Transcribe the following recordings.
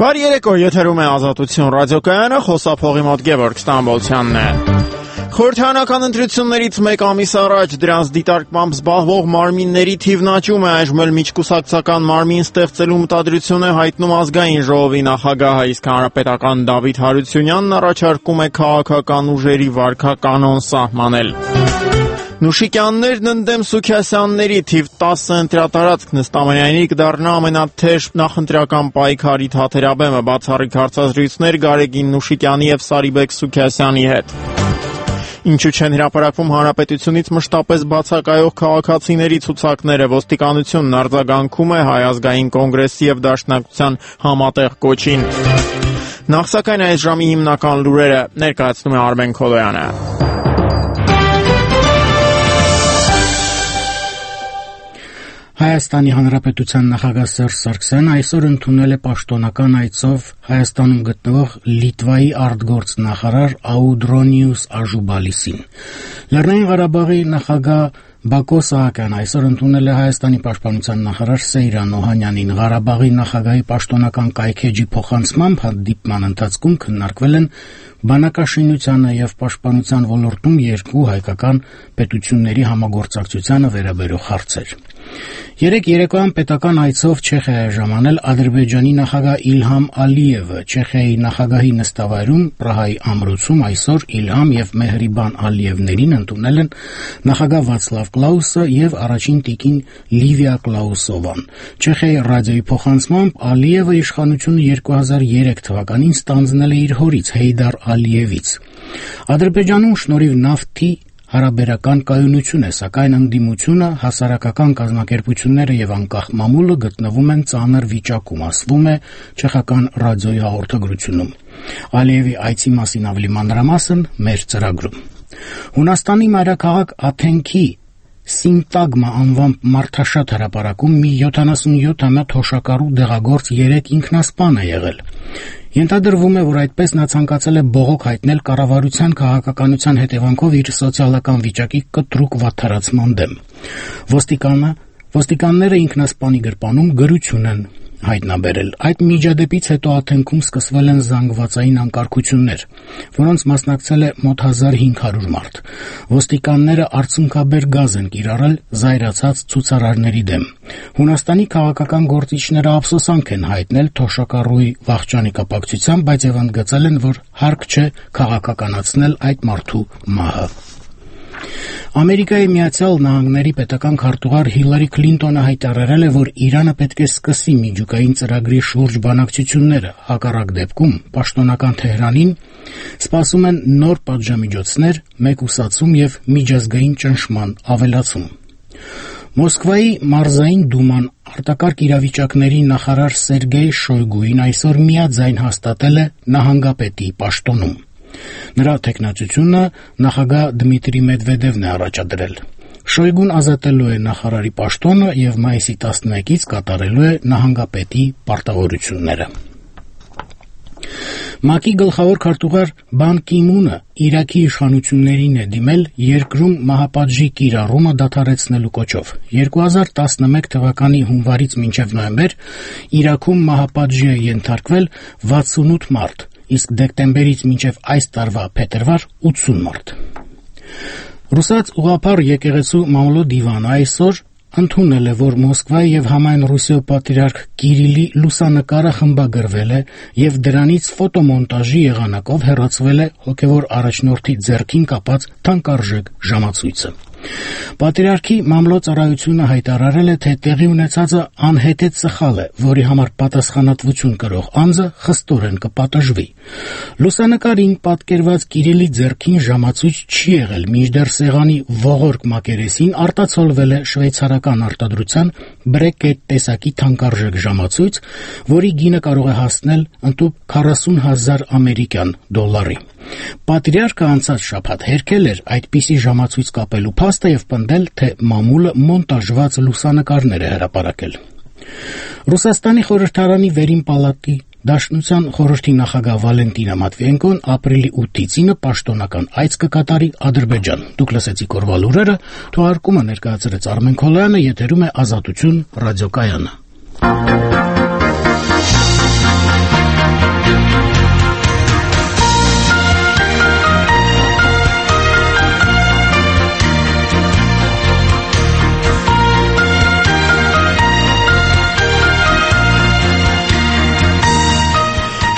Բարի երեկո, եթերում է Ազատություն ռադիոկայանը, խոսափողի մոտ Գևորգ Ստամբոլցյանն է։ Խորհրդարանական ընտրություններից մեկ ամիս առաջ դրանց դիտարկմամբ զբաղվող մարմինների թիվն աճում է, այժմ էլ միջկուսակցական մարմին ստեղծելու մտադրություն է հայտնում Ազգային ժողովի նախագահը, իսկ հանրապետական Դավիթ Հարությունյանն առաջարկում է քաղաքական ուժերի վարքականոն սահմանել։ Նուշիկյաններն ընդդեմ Սուքիասյանների թիվ 10 ընտրատարածք Նստամանյանի կդառնա ամենաթեժ նախընտրական պայքարի թաթերաբեմը, բացառիկ հարցազրույցներ Գարեգին Նուշիկյանի եւ Սարիբեկ Սուքիասյանի հետ։ Ինչու չեն հրապարակվում հանրապետությունից մշտապես բացակայող քաղաքացիների ցուցակները, ոստիկանությունն արձագանքում է Հայ ազգային կոնգրեսի եւ Դաշնակցության համատեղ կոչին։ Նախ սակայն այս ժամի հիմնական լուրերը ներկայացնում է Արմեն Քոլոյանը։ Հայաստանի Հանրապետության նախագահ Սերժ Սարգսյանը այսօր ընդունել է պաշտոնական այցով Հայաստանում գտնվող Լիտվայի արտգործնախարար Աուդրոնիուս Աժուբալիսին։ Լեռնային Ղարաբաղի նախագահ Բակո Սահակյանը այսօր ընդունել է Հայաստանի պաշտպանության նախարար Սեյրան Օհանյանին։ Ղարաբաղի նախագահի պաշտոնական կայքեջի փոխանցմամբ հանդիպման ընթացքում քննարկվել են բանակաշինությանը եւ պաշտպանության ոլորտում երկու հայկական պետությունների համագործակցությանը վերաբերող հարցեր։ Երեկ երեկոյան պետական այցով Չեխիա է ժամանել Ադրբեջանի նախագահ Իլհամ Ալիևը։ Չեխիայի նախագահի նստավայրում Պրահայի ամրոցում այսօր Իլհամ եւ Մեհրիբան Ալիևներին ընդունել են նախագահ Վացլավ Կլաուսը եւ առաջին տիկին Լիվիա Կլաուսովան։ Չեխիայի ռադիոյի փոխանցմամբ Ալիևը իշխանությունը 2003 թվականին ստանձնել է իր հորից Հեյդար Ալիևից։ Ադրբեջանում շնորհիվ նավթի հարաբերական կայունություն է, սակայն ընդդիմությունը, հասարակական կազմակերպությունները եւ անկախ մամուլը գտնվում են ծանր վիճակում, ասվում է չեխական ռադիոյի հաղորդագրությունում։ Ալիևի այցի մասին ավելի մանրամասն մեր ծրագրում։ Հունաստանի մայրաքաղաք Աթենքի Սինտագմա անվամբ մարդաշատ հրապարակում մի 77-ամյա թոշակառու դեղագործ 3 ինքնասպան է եղել։ Ենթադրվում է, որ այդպես նա ցանկացել է բողոք հայտնել կառավարության քաղաքականության հետևանքով իր սոցիալական վիճակի կտրուկ վատթարացման դեմ։ Ոստիկանները ինքնասպանի գրպանում գրություն են հայտնաբերել։ Այդ միջադեպից հետո Աթենքում սկսվել են զանգվածային անկարգություններ, որոնց մասնակցել է մոտ 1500 մարդ։ Ոստիկանները արցունքաբեր գազ են կիրառել զայրացած ցուցարարների դեմ։ Հունաստանի քաղաքական գործիչները ափսոսանք են հայտնել թոշակառուի վախճանի կապակցությամբ, բայց եւ ընդգծել են, որ հարկ չէ քաղաքականացնել այդ մարդու մահը։ Ամերիկայի Միացյալ Նահանգների պետական քարտուղար Հիլարի Քլինտոնը հայտարարել է, որ Իրանը պետք է սկսի միջուկային ծրագրի շուրջ բանակցությունները, հակառակ դեպքում պաշտոնական Թեհրանին սպասում են նոր պատժամիջոցներ, մեկուսացում եւ միջազգային ճնշման ավելացում։ Մոսկվայի Մարզային դուման արտակարգ իրավիճակների նախարար Սերգեյ Շոյգուին այսօր միաձայն հաստատել է նահանգապետի պաշտոնում։ Նրա թեկնածությունը նախագահ Դմիտրի Մեդվեդևն է առաջադրել։ Շոյգուն ազատելու է նախարարի պաշտոնը եւ մայիսի 11-ից կատարելու է նահանգապետի պարտավորությունները։ ՄԱԿ-ի գլխավոր քարտուղար Բան Կի-մունը Իրաքի իշխանություններին է դիմել երկրում մահապատժի կիրառումը դադարեցնելու կոչով։ 2011 թվականի հունվարից մինչև նոյեմբեր Իրաքում մահապատժի է ենթարկվել 68 մարդ, իսկ դեկտեմբերից մինչև այս տարվա փետրվար 80 մարդ։ Ռուսաց ուղղափառ եկեղեցու Մամլո դիվանը այսօր ընդունել է, որ Մոսկվայի եւ համայն Ռուսիո պատրիարք Կիրիլի լուսանկարը խմբագրվել է եւ դրանից ֆոտոմոնտաժի եղանակով հեռացվել է հոգեվոր առաջնորդի ձեռքին կապած թանկարժեք ժամացույցը։ Պատրիարքի Մամլո ծառայությունը հայտարարել է, թե տեղի ունեցածը անհետետ սխալ է, որի համար պատասխանատվություն կրող անձը խստորեն կպատժվի։ Լուսանկարին պատկերված Կիրիլի ձեռքին ժամացույց չի եղել, մինչդեռ սեղանի ողորկ մակերեսին արտացոլվել է շվեյցարական արտադրության Բրեկետ տեսակի թանկարժեք ժամացույց, որի գինը կարող է հասնել ընդհուպ 40,000 ամերիկյան դոլարի։ Պատրիարքը անցած շաբաթ հերքել էր այդպիսի ժամացույց կապելու փաստը եւ պնդել, թե մամուլը մոնտաժված լուսանկարներ է հրապարակել։ Ռուսաստանի խորհրդարանի վերին պալատի Դաշնության խորհրդի նախագահ Վալենտինա Մատվիենկոն ապրիլի 8-ից 9 պաշտոնական այց կկատարի Ադրբեջան։ Դուք լսեցիք օրվա լուրերը, թողարկումը ներկայացրեց Արմեն Քոլոյանը, եթերում է Ազատություն ռադիոկայանը։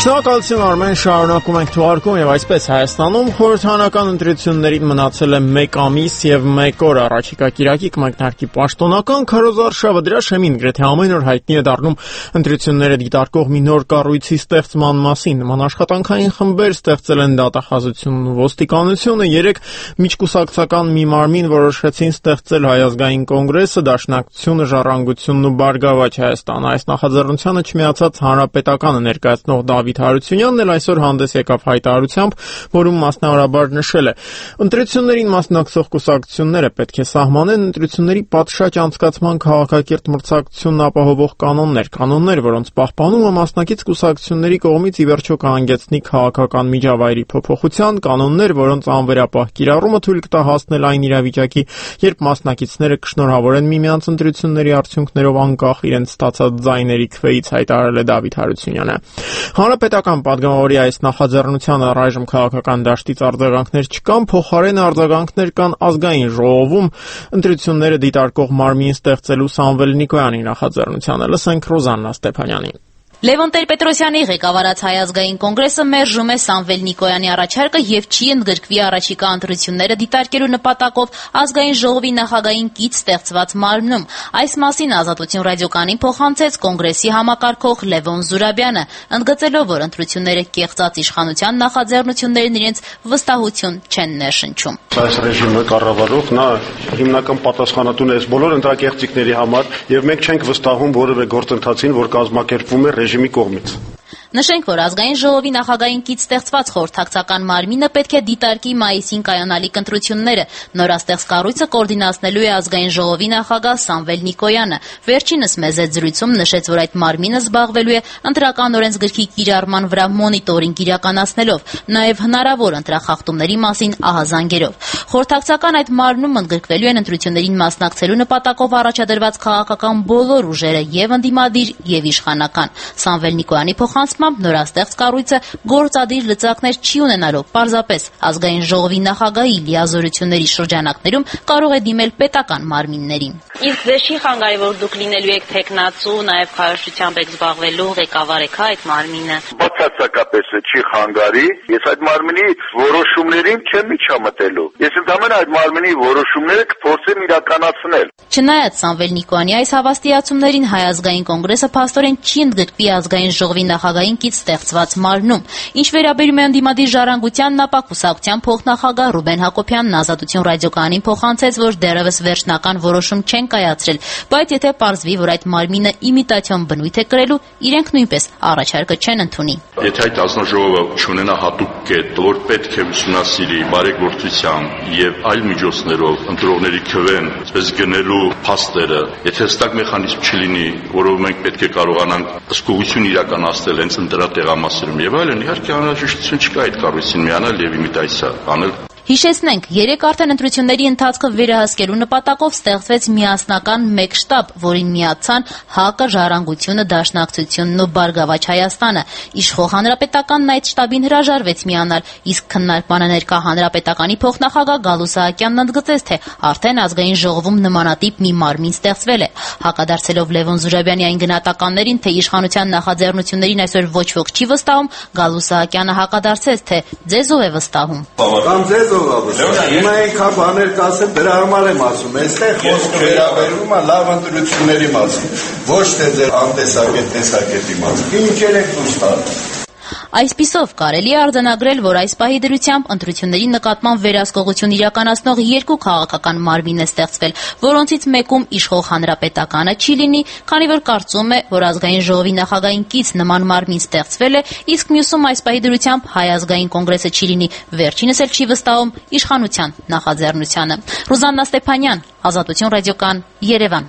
Շնորհակալություն Արմեն, շարունակում ենք թողարկում եւ այսպես Հայաստանում խորհրդանական ընտրություններին մնացել է 1 ամիս եւ 1 օր առաջիկա կիրակի կմեկնարկի պաշտոնական քարոզարշավը դրա շեմին գրեթե ամեն օր հայտնի է դառնում ընտրությունները դիտարկող մի նոր կառույցի ստեղծման մասին նման աշխատանքային խմբեր ստեղծել են դատախազությունն ու ոստիկանությունը 3 միջկուսակցական մի մարմին որոշեցին ստեղծել Հայ ազգային կոնգրեսը դաշնակցությունը ժառանգությունն ու Բարգավաճ Հայաստան այս նախաձեռնությանը չմիացած հանրապետականը ներկայացնող Դավիթ Հարությունյանն էլ այսօր հանդես եկավ հայտարարությամբ, որում մասնավորաբար նշել է. ընտրություններին մասնակցող կուսակցությունները պետք է սահմանեն ընտրությունների պատշաճ անցկացման քաղաքակիրթ մրցակցությունն ապահովող կանոններ, որոնց պահպանումը մասնակից կուսակցությունների կողմից ի վերջո կհանգեցնի քաղաքական միջավայրի փոփոխության, կանոններ, որոնց անվերապահ կիրառումը թույլ կտա հասնել այն իրավիճակի, երբ մասնակիցները կշնորհավորեն միմյանց ընտրությունների արդյունքներով անկախ իրենց ստացած ձայների քվեից, հայտարարել է Դավիթ Հարությունյանը։ Հանրապետական падգամավորի այս նախաձեռնությանը առայժմ քաղաքական դաշտից արձագանքներ չկան, փոխարենը արձագանքներ կան ազգային ժողովում ընտրությունները դիտարկող մարմին ստեղծելու Սամվել Նիկոյանի նախաձեռնությանը։ Լսենք Ռոզաննա Ստեփանյանին։ Լևոն Տեր-Պետրոսյանի ղեկավարած Հայ ազգային կոնգրեսը մերժում է Սամվել Նիկոյանի առաջարկը եւ չի ընդգրկվի առաջիկա ընտրությունները դիտարկելու նպատակով ազգային ժողովի նախագահային կից ստեղծված մարմնում։ Այս մասին Ազատություն ռադիոկայանին փոխանցեց կոնգրեսի համակարգող Լևոն Զուրաբյանը, ընդգծելով, որ ընտրությունները կեղծած իշխանության նախաձեռնություններն իրենց վստահություն չեն ներշնչում։ Այս ռեժիմը կառավարող նա հիմնական պատասխանատուն է բոլոր ընտրակեղծիքների համար եւ մենք չենք վստահում որևէ գործընթացին, որ կազմակերպվում է ռեժիմի կողմից։ Նշենք, որ ազգային ժողովի նախագահային կից ստեղծված խորհրդակցական մարմինը պետք է դիտարկի մայիսին կայանալիք ընտրությունները։ Նորաստեղծ կառույցը կոորդինացնելու է ազգային ժողովի նախագահ Սամվել Նիկոյանը։ Վերջինս մեծ զրույցում նշեց, որ այդ մարմինը զբաղվելու է ընտրական օրենսգրքի կիրառման վրա մոնիտորինգ իրականացնելով, նաև հնարավոր ընտրախախտումների մասին ահազանգերով։ Խորհրդակցական այդ մարմնում ընդգրկվելու են ընտրություններին մասնակցելու նպատակով առաջադրված քաղաքական բոլոր ուժերը եւ ընդդիմադիր եւ իշխանական։ Սամվել Նիկոյանի փոխանցմամբ նորաստեղծ կառույցը գործադիր լծակներ չի ունենալու, պարզապես ազգային ժողովի նախագահի լիազորությունների շրջանակներում կարող է դիմել պետական մարմիններին։ Իսկ դե չի խանգարի, որ դուք լինելու եք տեխնացու, նաև քարոշչությամբ եք զբաղվելու, ղեկավար եք այդ մարմինը։ Բացարձակապես չի խանգարի, ես այդ մարմինի որոշումներին չեմ միջամտելու։ Ես ընդհանրապես այդ մարմինի որոշումները կփորձեմ իրականացնել։ Չնայած Սամվել Նիկոյանի այս հավաստիացումներին Հայ ազգային կոնգրեսը փաստորեն չի ընդգրկվի ազգային ժողովի նախագահային կից ստեղծված մարմնում։ Ինչ վերաբերում է ընդդիմադիր ժառանգությանն, ապա կուսակցության փոխնախագահ Ռուբեն Հակոբյանն Ազատություն ռադիոկայանին փոխանցեց, որ դեռևս վերջնական որոշում չեն կայացրել, բայց եթե պարզվի, որ այդ մարմինը իմիտացիոն բնույթ է կրելու, իրենք նույնպես առաջարկը չեն ընդունի։ Եթե այդ ազնաժողովը չունենա հատուկ կետ, որ պետք է ուսումնասիրի բարեգործությամբ եւ այլ միջոցներով ընտրողների քվեն, այսպես գնելու փաստերը, եթե հստակ մեխանիզմ չլինի, որով մենք պետք է կարողանանք ըսկողություն իրականացնել հենց ընտրատեղամասերում եւ այլն, իհարկե անհրաժեշտություն չկա այդ կառույցին միանալ եւ իմիտացիա անել։ Հիշեցնենք, 3 արդեն ընտրությունների ընթացքը վերահսկելու նպատակով ստեղծվեց միասնական մեկ շտաբ, որին միացան ՀԱԿ-ը, Ժառանգությունը, Դաշնակցությունն ու Բարգավաճ Հայաստանը։ Իշխող հանրապետականն այդ շտաբին հրաժարվեց միանալ, իսկ քննարկմանը ներկա հանրապետականի փոխնախագահ Գալու Սահակյանն ընդգծեց, թե արդեն ազգային ժողովում նմանատիպ մի մարմին ստեղծվել է։ Հակադարձելով Լևոն Զուրաբյանի այն գնահատականներին, թե իշխանության նախաձեռնություններին այսօր ոչ ոք չի վստահում, Գալու Սահակյանը հակադարձեց, թե ձեզ ով է վստահում։ Հիմա այնքան բաներ կասեմ, դրա համար եմ ասում, այստեղ խոսքը վերաբերում է լավ ընտրությունների մասին, ոչ թե ձեր անտեսակետ տեսակետի մասին։ Ինչեր եք դուրս տալու։ Այսպիսով կարելի է արձանագրել, որ այս պահի դրությամբ ընտրությունների նկատմամբ վերահսկողություն իրականացնող 2 քաղաքական մարմին է ստեղծվել, որոնցից մեկում իշխող հանրապետականը չի լինի, քանի որ կարծում է, որ ազգային ժողովի նախագահային կից նման մարմին ստեղծվել է, իսկ մյուսում այս պահի դրությամբ Հայ ազգային կոնգրեսը չի լինի, վերջինս էլ չի վստահում իշխանության նախաձեռնությանը։ Ռոզաննա Ստեփանյան, Ազատություն ռադիոկայան, Երևան։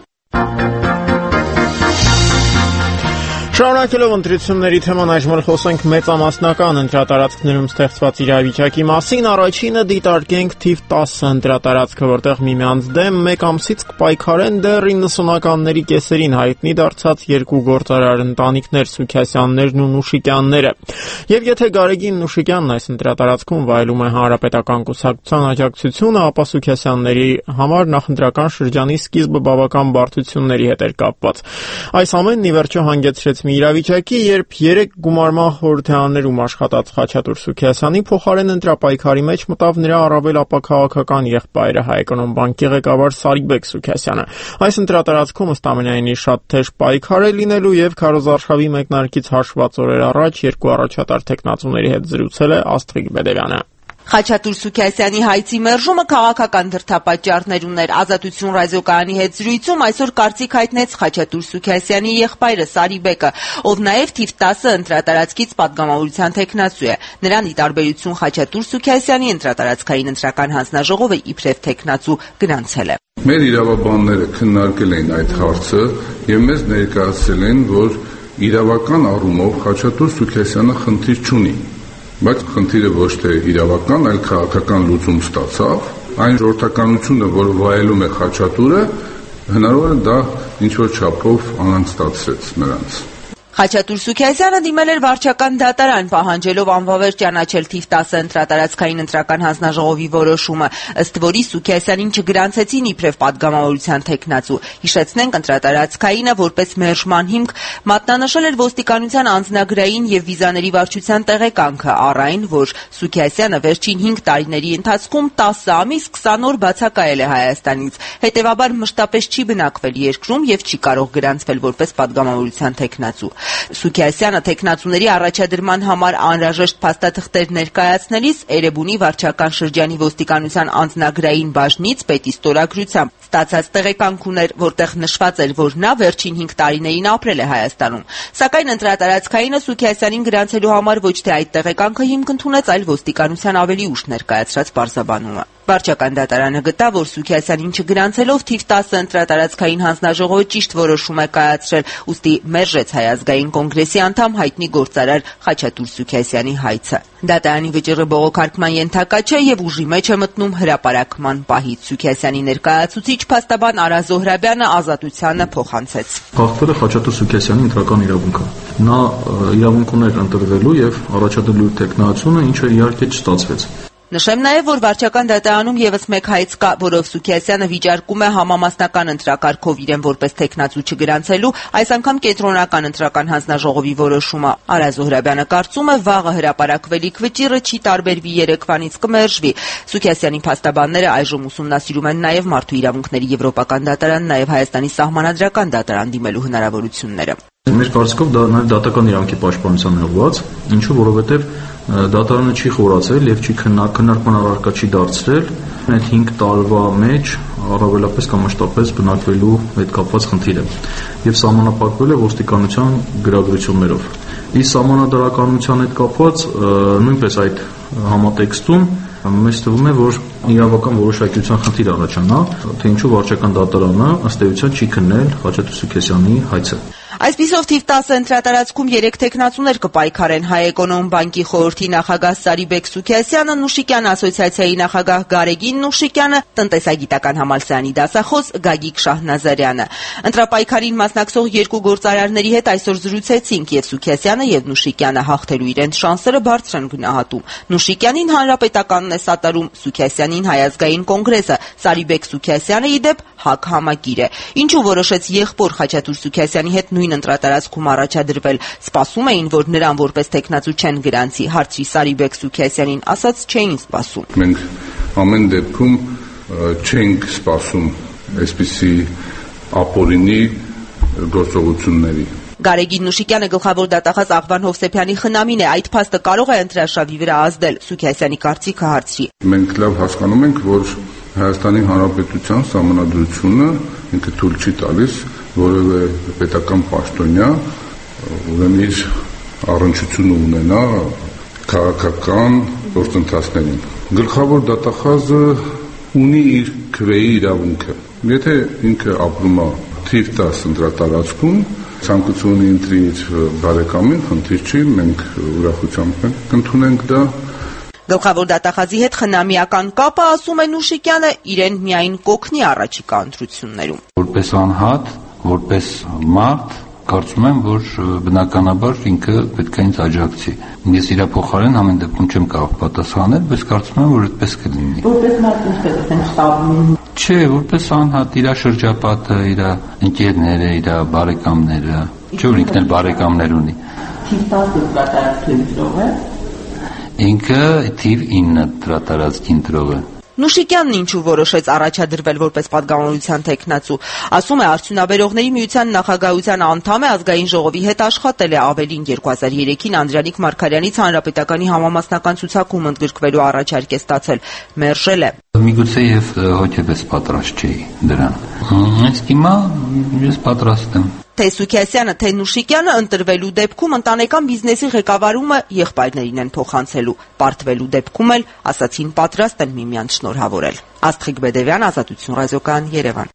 Շարունակելով ընտրությունների թեման այժմ խոսենք մեծամասնական ընտրատարածքներում ստեղծված իրավիճակի մասին, առաջինը դիտարկենք թիվ 10 ընտրատարածքը, որտեղ միմյանց դեմ մեկ ամսից կպայքարեն դեռ 90-ականների կեսերին հայտնի դարձած 2 գործարար ընտանիքներ՝ Սուքյասյաններն ու Նուշիկյանները։ Եվ եթե Գարեգին Նուշիկյանն այս ընտրատարածքում վայելում է հանրապետական կուսակցության աջակցությունը, ապա Սուքյասյանների համար նախընտրական շրջանի սկիզբը բավական բարդությունների հետ էր կապված։ Այս ամենն ի վերջո հանգեցրեց մի իրավիճակի, երբ 3 գումարման խորհրդարաններում աշխատած Խաչատուր Սուքիասյանի փոխարեն ընտրապայքարի մեջ մտավ նրա առավել ապաքաղաքական եղբայրը Հայէկոնոմբանկի ղեկավար Սարիբեկ Սուքիասյանը։ Այս ընտրատարածքում ըստ ամենայնի շատ թեժ պայքար է լինելու եւ քարոզարշավի մեկնարկից հաշված օրեր առաջ 2 առաջատար տեխնացուների հետ զրուցել է Աստղիկ Բեդևյանը։ Խաչատուր Սուքիասյանի հայցի մերժումը քաղաքական դրդապատճառներ ուներ։ Ազատություն ռադիոկայանի հետ զրույցում այսօր կարծիք հայտնեց Խաչատուր Սուքիասյանի եղբայրը Սարիբեկը, ով նաև թիվ 10 ընտրատարածքից պատգամավորության տեխնացու է։ Նրան ի տարբերություն Խաչատուր Սուքիասյանի ընտրատարածքային ընտրական հանձնաժողովը իբրև տեխնացու գրանցել է։ Մեր իրավաբանները քննարկել են այդ հարցը եւ մեզ ներկայացրել են, որ իրավական առումով Խաչատուր Սուքիասյանը խնդիր չունի։ Բայց խնդիրը ոչ թե իրավական, այլ քաղաքական լուծում ստացավ։ Այն ժողովրդականությունը, որ վայելում է Խաչատուրը, հնարավոր է դա ինչ-որ չափով անհանգստացրեց նրանց։ Խաչատուր Սուքիասյանը դիմել էր վարչական դատարան, պահանջելով անվավեր ճանաչել թիվ 10 ընտրատարածքային ընտրական հանձնաժողովի որոշումը, ըստ որի Սուքիասյանին չգրանցեցին իբրև պատգամավորության տեխնացու։ Հիշեցնենք, ընտրատարածքայինը որպես մերժման հիմք մատնանշել էր ոստիկանության անձնագրային եւ վիզաների վարչության տեղեկանքը, առ այն, որ Սուքիասյանը վերջին 5 տարիների ընթացքում 10 ամիս 20 օր բացակայել է Հայաստանից, հետեւաբար մշտապես չի բնակվել երկրում եւ չի կարող գրանցվել որպես պատգամավորության տեխնացու։ Սուքիասյանը տեխնացուների առաջադրման համար անհրաժեշտ փաստաթղթեր ներկայացնելիս Էրեբունի վարչական շրջանի ոստիկանության անձնագրային բաժնից պետի ստորագրությամբ ստացած տեղեկանք ուներ, որտեղ նշված էր, որ նա վերջին 5 տարիներին ապրել է Հայաստանում։ Սակայն ընտրատարածքայինը Սուքիասյանին գրանցելու համար ոչ թե այդ տեղեկանքը հիմք ընդունեց, այլ ոստիկանության ավելի ուշ ներկայացրած բարձաբանումը։ Վարչական դատարանը գտավ, որ Սուքիասյանին չգրանցելով թիվ 10 ընտրատարածքային հանձնաժողովը ճիշտ որոշում է կայացրել, ուստի մերժեց Հայ ազգային կոնգրեսի անդամ հայտնի գործարար Խաչատուր Սուքիասյանի հայցը։ Դատարանի վճիռը բողոքարկման ենթակա չէ եւ ուժի մեջ է մտնում հրապարակման պահից։ Սուքիասյանի ներկայացուցիչ փաստաբան Արա Զոհրաբյանը Ազատությանը փոխանցեց։ Խախտվել է Խաչատուր Սուքիասյանի ընտրական իրավունքը։ Նա իրավունք ուներ ընտրվելու եւ առաջադրելու տեխնացությունը, ինչը իհարկե չստացվեց։ Նշեմ նաև, որ վարչական դատարանում եւս մեկ հայց կա, որով Սուքիասյանը վիճարկում է համամասնական ընտրակարգով իրեն որպես տեխնացու չգրանցելու, այս անգամ կենտրոնական ընտրական հանձնաժողովի որոշումը։ Արա Զոհրաբյանը կարծում է, վաղը հրապարակվելիք վճիռը չի տարբերվի երեկվանից կմերժվի։ Սուքիասյանի փաստաբանները այժմ ուսումնասիրում են նաև մարդու իրավունքների եվրոպական դատարան, նաև Հայաստանի սահմանադրական դատարան դիմելու հնարավորությունները։ Մեր կարծիքով դա նաև դատական իրավունքի պաշտպանության ուղղված, ինչու որովհետև դատարանը չի խորացել եւ չի քննարկման առարկա չի դարձրել այդ 5 տարվա մեջ առավելապես կամ մշտապես բնակվելու հետ կապված խնդիրը եւ սահմանափակվել է ոստիկանության գրագրություններով։ Իսկ սահմանադրականության հետ կապված նույնպես այդ համատեքստում մեզ թվում է, որ իրավական որոշակիության խնդիր առաջանա, թե ինչու վարչական դատարանը ըստ էության չի քննել Խաչատուր Սուքիասյանի հայցը։ Այսպիսով թիվ 10 ընտրատարածքում 3 տեխնացուներ կպայքարեն Հայէկոնոմբանկի խորհրդի նախագահ Սարիբեկ Սուքիասյանը, Նուշիկյան ասոցիացիայի նախագահ Գարեգին Նուշիկյանը, տնտեսագիտական համալսարանի դասախոս Գագիկ Շահնազարյանը։ Ընտրապայքարին մասնակցող 2 գործարարների հետ այսօր զրուցեցինք եւ Սուքիասյանը եւ Նուշիկյանը հաղթելու իրենց շանսերը բարձր են գնահատում։ Նուշիկյանին հանրապետականն է սատարում, Սուքիասյանին Հայ ազգային կոնգրեսը, Սարիբեկ Սուքիասյանը իդեպ ՀԱԿ համագիր է։ Ինչու որոշեց եղբոր Խաչատուր Սուքիասյանի հետ նույն ընտրատարածքում առաջադրվել, սպասում էին, որ նրան որպես տեխնացու չեն գրանցի, հարցրի Սարիբեկ Սուքիասյանին, ասաց չէին սպասում։ Մենք ամեն դեպքում չենք սպասում այսպիսի ապօրինի գործողությունների։ Գարեգին Նուշիկյանը գլխավոր դատախազ Աղվան Հովսեփյանի խնամին է, այդ փաստը կարող է ընտրաշավի վրա ազդել, Սուքիասյանի կարծիքը հարցրի։ Մենք լավ հասկանում ենք, որ Հայաստանի Հանրապետության սահմանադրությունը ինքը թույլ չի տալիս որևէ պետական պաշտոնյա ուրեմն իր առնչությունը ունենա քաղաքական գործընթացներին։ Գլխավոր դատախազը ունի իր քվեի իրավունքը։ Եթե ինքը ապրում է թիվ 10 ընտրատարածքում, ցանկություն ընտրի իր բարեկամին, խնդիր չի, մենք ուրախությամբ կընդունենք դա։ Գլխավոր դատախազի հետ խնամիական կապը, ասում է Նուշիկյանը, իրեն միայն կօգնի առաջիկա ընտրություններում։ Որպես անհատ, որպես մարդ, կարծում եմ, որ բնականաբար ինքը պետք է ինձ աջակցի։ Ես իր փոխարեն ամեն դեպքում չեմ կարող պատասխանել, բայց կարծում եմ, որ այդպես կլինի։ Որպես մարդ ինչպես են շտաբում։ Չէ, որպես անհատ, իր շրջապատը, իր ընկերները, իր բարեկամները։ Չէ՞ որ ինքն էլ բարեկամներ ունի։ Թիվ 10 ընտրատարածքի ընտրող է։ Ինքը թիվ 9 ընտրատարածքի ընտրող է։ Նուշիկյանն ինչու որոշեց առաջադրվել որպես պատգամավորության տեխնացու, ասում է արդյունաբերողների միության նախագահության անդամ է, ազգային ժողովի հետ աշխատել է, ավելին 2003-ին Անդրանիկ Մարգարյանից հանրապետականի համամասնական ցուցակում ընդգրկվելու առաջարկ է ստացել, մերժել է։ Միգուցե եւ հոգեպես պատրաստ չէի դրան։ Իսկ հիմա ես պատրաստ եմ։ Թե Սուքիասյանը, թե Նուշիկյանը ընտրվելու դեպքում ընտանեկան բիզնեսի ղեկավարումը եղբայրներին են փոխանցելու, պարտվելու դեպքում էլ ասացին պատրաստ են միմյանց շնորհավորել։ Աստղիկ Բեդևյան, Ազատություն ռադիոկայան, Երևան։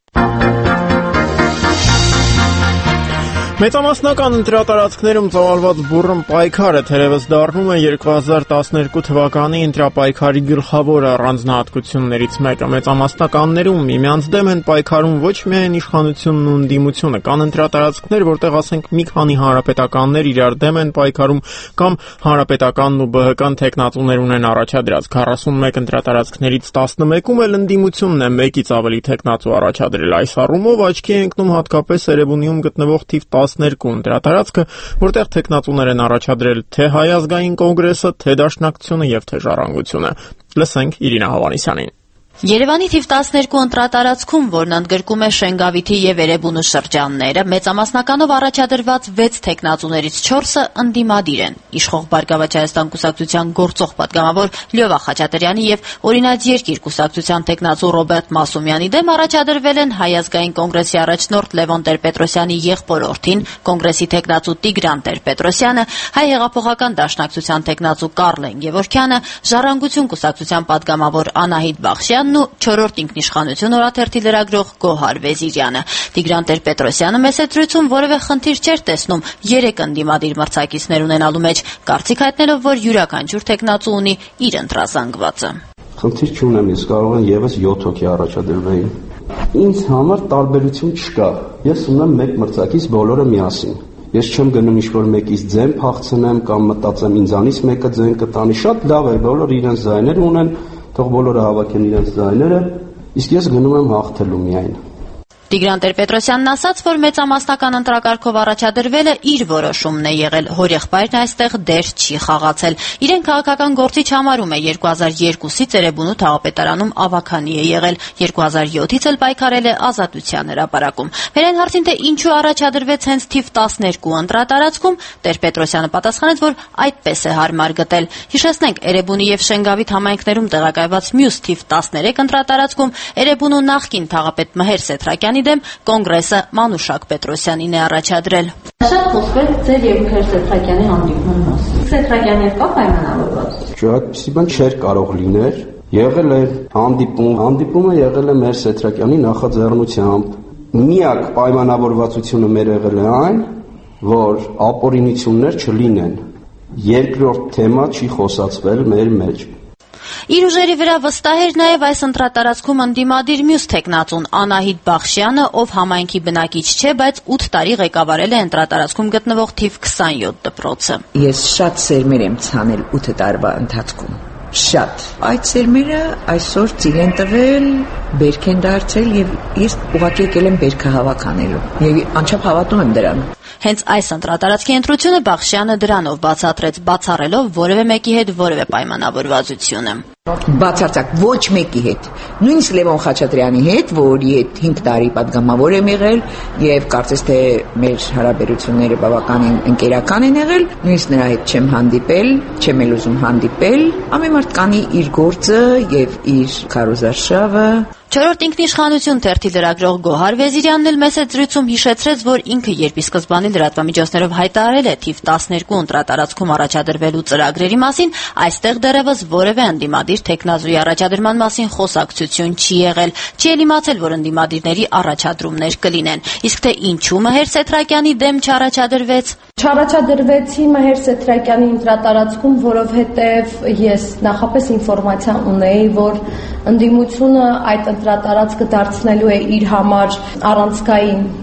Մեծամասնական ընտրատարածքներում ծավալված բուռն պայքարը թերևս դառնում է 2012 թվականի ընտրապայքարի գլխավոր առանձնահատկություններից մեկը։ Մեծամասնականներում միմյանց դեմ են պայքարում ոչ միայն իշխանությունն ու ընդդիմությունը, կան ընտրատարածքներ, որտեղ ասենք մի քանի հանրապետականներ իրար դեմ են պայքարում կամ հանրապետականն ու ԲՀԿ-ն տեխնացուներ ունեն առաջադրած։ 41 ընտրատարածքներից 11-ում էլ ընդդիմությունն է մեկից ավելի տեխնացու առաջադրել։ Այս առումով աչքի է ընկնում հատկապես Էրեբունիում գտնվող թիվ 12 ընտրատարածքը, որտեղ տեխնացուներ են առաջադրել թե Հայ ազգային կոնգրեսը, թե Դաշնակցությունը եւ թե Ժառանգությունը։ Լսենք Իրինա Հավանիսյանին։ Երևանի թիվ 12 ընտրատարածքում, որն ընդգրկում է Շենգավիթի եւ Էրեբունու շրջանները, մեծամասնականով առաջադրված 6 տեխնացուներից 4-ը ընդդիմադիր են։ Իշխող Բարգավաճ Հայաստան կուսակցության գործող պատգամավոր Լյովա Խաչատրյանի եւ Օրինաց երկիր կուսակցության տեխնացու Ռոբերտ Մասումյանի դեմ առաջադրվել են Հայ ազգային կոնգրեսի առաջնորդ Լևոն Տեր-Պետրոսյանի եղբորորդին, կոնգրեսի տեխնացու Տիգրան Տեր-Պետրոսյանը, Հայ հեղափոխական դաշնակցության տեխնացու Կարլեն Գևորգյանը, Ժառանգություն կուսակցության պատգամավոր Անահիտ Բախշյանն ու 4-րդ ինքնիշխանություն օրաթերթի լրագրող Գոհար Վեզիրյանը։ Տիգրան Տեր-Պետրոսյանը մեծ էտրությունում որևէ խնդիր չէր տեսնում 3 ընդդիմադիր մրցակիցներ ունենալու մեջ, կարծիք հայտնելով, որ յուրաքանչյուր տեխնացու ունի իր ընտրազանգվածը։ Խնդիր չունեմ, ես կարող եմ եւս 7 հոգի առաջադրվեին։ Ինձ համար տարբերություն չկա։ Ես ունեմ մեկ մրցակից բոլորը միասին։ Ես չեմ գնում ինչ-որ մեկից ձեն փախցնեմ կամ մտածեմ ինձանից մեկը ձեն կտանի։ Շատ լավ է, բոլորը իրենց ձայները ունեն, թող բոլորը հավաքեն իրենց ձայները, իսկ ես գնում եմ հաղթելու միայն։ Տիգրան Տեր-Պետրոսյանն ասաց, որ մեծամասնական ընտրակարգով առաջադրվելը իր որոշումն է եղել, հորեղբայրն այստեղ դեր չի խաղացել։ Իրեն քաղաքական գործիչ համարում է, 2002-ից Էրեբունու թաղապետարանում ավագանի է եղել, 2007-ից էլ պայքարել է Ազատության հրապարակում։ Վերեն հարցին, թե ինչու առաջադրվեց հենց թիվ 12 ընտրատարածքում, Տեր-Պետրոսյանը պատասխանեց, որ այդպես է հարմար գտել։ Հիշեցնենք, Էրեբունի եւ Շենգավիթ համայնքներում տեղակայված մյուս թիվ 13 ընտրատարածքում Էրեբունու նախկին թաղապետ Մհեր Սեթրակյանի դեմ կոնգրեսը Մանուշակ Պետրոսյանին է առաջադրել։ Շատ խոսվել ձեր եւ Մհեր Սեթրակյանի հանդիպման մասին։ Սեթրակյանի հետ կա պայմանավորվածություն։ Չէ, այդպեսի բան չէր կարող լինել։ Եղել է հանդիպումը եղել է Մհեր Սեթրակյանի նախաձեռնությամբ։ Միակ պայմանավորվածությունը մեր եղել է այն, որ ապօրինություններ չլինեն։ Երկրորդ թեմա չի խոսացվել մեր մեջ։ Իր ուժերի վրա վստահ էր նաև այս ընտրատարածքում ընդդիմադիր մյուս տեխնացուն Անահիտ Բախշյանը, ով համայնքի բնակիչ չէ, բայց 8 տարի ղեկավարել է ընտրատարածքում գտնվող թիվ 27 դպրոցը։ Ես շատ սերմեր եմ ցանել 8 տարվա ընթացքում։ Շատ։ Այդ սերմերը այսօր ծիր են տվել, բերք են դարձել եւ ես ուղղակի եկել եմ բերքը հավաքանելու։ Եվ անչափ հավատում եմ դրան։ Հենց այս ընտրատարածքի ընտրությունը Բախշյանը դրանով բացատրեց, բացառելով որևէ մեկի հետ որևէ պայմանավորվածությունը։ Բացարձակ ոչ մեկի հետ, նույնիսկ Լևոն Խաչատրյանի հետ, որի հետ 5 տարի պատգամավոր եմ եղել եւ կարծես թե մեր հարաբերությունները բավականին ընկերական են եղել, նույնիսկ նրա հետ չեմ հանդիպել, չեմ էլ ուզում հանդիպել, ամեն մարդ կանի իր գործը եւ իր քարոզարշավը։ 4-րդ ինքնիշխանություն թերթի լրագրող Գոհար Վեզիրյանն էլ մեծ զրույցում հիշեցրեց, որ ինքը երբ ի սկզբանե լրատվամիջոցներով հայտարարել է թիվ 12 ընտրատարածքում առաջադրվելու ծրագրերի մասին, այստեղ դեռևս որևէ ընդդիմադիր տեխնազուի առաջադրման մասին խոսակցություն չի եղել, չի էլ իմացել, որ ընդդիմադիրների առաջադրումներ կլինեն։ Իսկ թե ինչու Մհեր Սեթրակյանի դեմ չառաջադրվեց։ Չառաջադրվեցի Մհեր Սեթրակյանի ընտրատարածքում, որովհետև ես նախապես ինֆորմացիա ունեի, որ ընդդիմությունը այդ ընտրատարածքը դարձնելու է իր համար առանցքային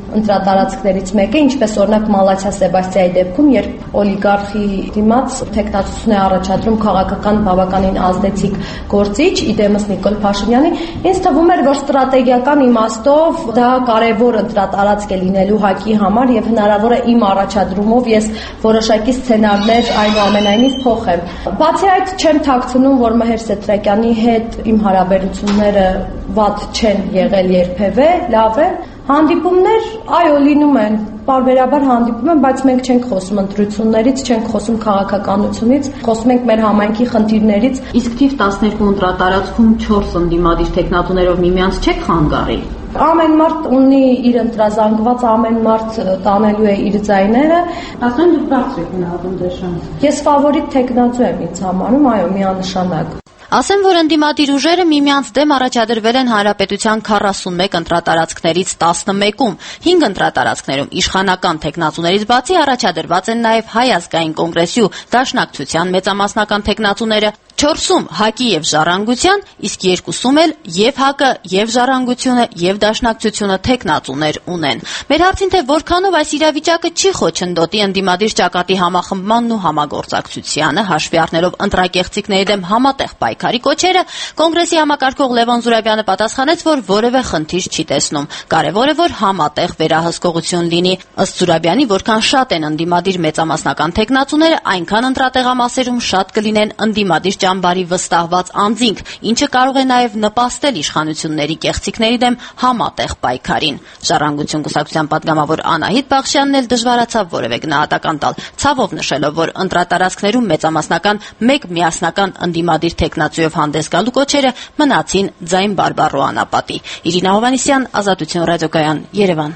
ընտրատարածքներից մեկը, ինչպես օրինակ Մալացիա Սեբաստիայի դեպքում, երբ օլիգարխի դիմաց թեկնածություն է առաջադրում քաղաքական բավականին ազդեցիկ գործիչ, իդեմս Նիկոլ Փաշինյանի, ինձ թվում էր, որ ստրատեգիական իմաստով դա կարևոր ընտրատարածք է լինելու ՀԱԿ-ի համար եւ հնարավոր է իմ առաջադրումով ես որոշակի սցենարներ այնուամենայնիվ փոխեմ։ Բացի այդ, չեմ թաքցնում, որ Մհեր Սեթրակյանի հետ իմ հարաբերությունները վատ չեն եղել երբևէ, լավ են։ Հանդիպումներ, այո, լինում են, պարբերաբար հանդիպում են, բայց մենք չենք խոսում ընտրություններից, չենք խոսում քաղաքականությունից, խոսում ենք մեր համայնքի խնդիրներից։ Իսկ թիվ 12 ընտրատարածքում 4 ընդդիմադիր տեխնատուներով միմյանց չեք խանգարի։ Ամեն մարդ ունի իր ընտրազանգված, ամեն մարդ տանելու է իր ձայները։ Ասեն դուք բարձր եք գնահատում դեր շանսը։ Ես ֆավորիտ տեխնատու եմ ինձ համարում, այո, միանշանակ։ Ասեմ, որ ընդդիմադիր ուժերը միմյանց դեմ առաջադրվել են Հանրապետության 41 ընտրատարածքներից 11-ում, 5 ընտրատարածքներում իշխանական տեխնատուներից բացի առաջադրված են նաև Հայ ազգային կոնգրեսի ու Դաշնակցության մեծամասնական տեխնատուները, 4-ում ՀԱԿ-ի եւ Ժառանգության, իսկ 2-ում էլ եւ ՀԱԿ-ը, եւ Ժառանգությունը, եւ Դաշնակցությունը տեխնատուներ ունեն։ Մեր հարցին թե որքանով այս իրավիճակը չի խոչընդոտի ընդդիմադիր ճակատի համախմբմանն ու համագործակցությանը, հաշվի առնելով ընտրակեղծիքների դեմ համատեղ պայքարի կոչերը, կոնգրեսի համակարգող Լևոն Զուրաբյանը պատասխանեց, որ որևէ խնդիր չի տեսնում։ Կարևոր է, որ համատեղ վերահսկողություն լինի։ Ըստ Զուրաբյանի, որքան շատ են ընդդիմադիր մեծամասնական տեխնատուները, այնքան ընտրատեղամասերում շատ կլինեն ընդդիմադիր ճամբարի վստահված անձինք, ինչը կարող է նաև նպաստել իշխանությունների կեղծիքների դեմ համատեղ պայքարին։ Ժառանգություն կուսակցության պատգամավոր Անահիտ Բախշյանն էլ դժվարացավ որևէ գնահատական տալ, ցավով նշելով, որ ընտրատարածքներում մեծամասնական մեկ միասնական ընդդիմադիր տեխնատուով հանդես գալու կոչերը մնացին ձայն բարբառու անապատի։ Իրինա Հովհաննիսյան, Ազատություն ռադիոկայան, Երևան։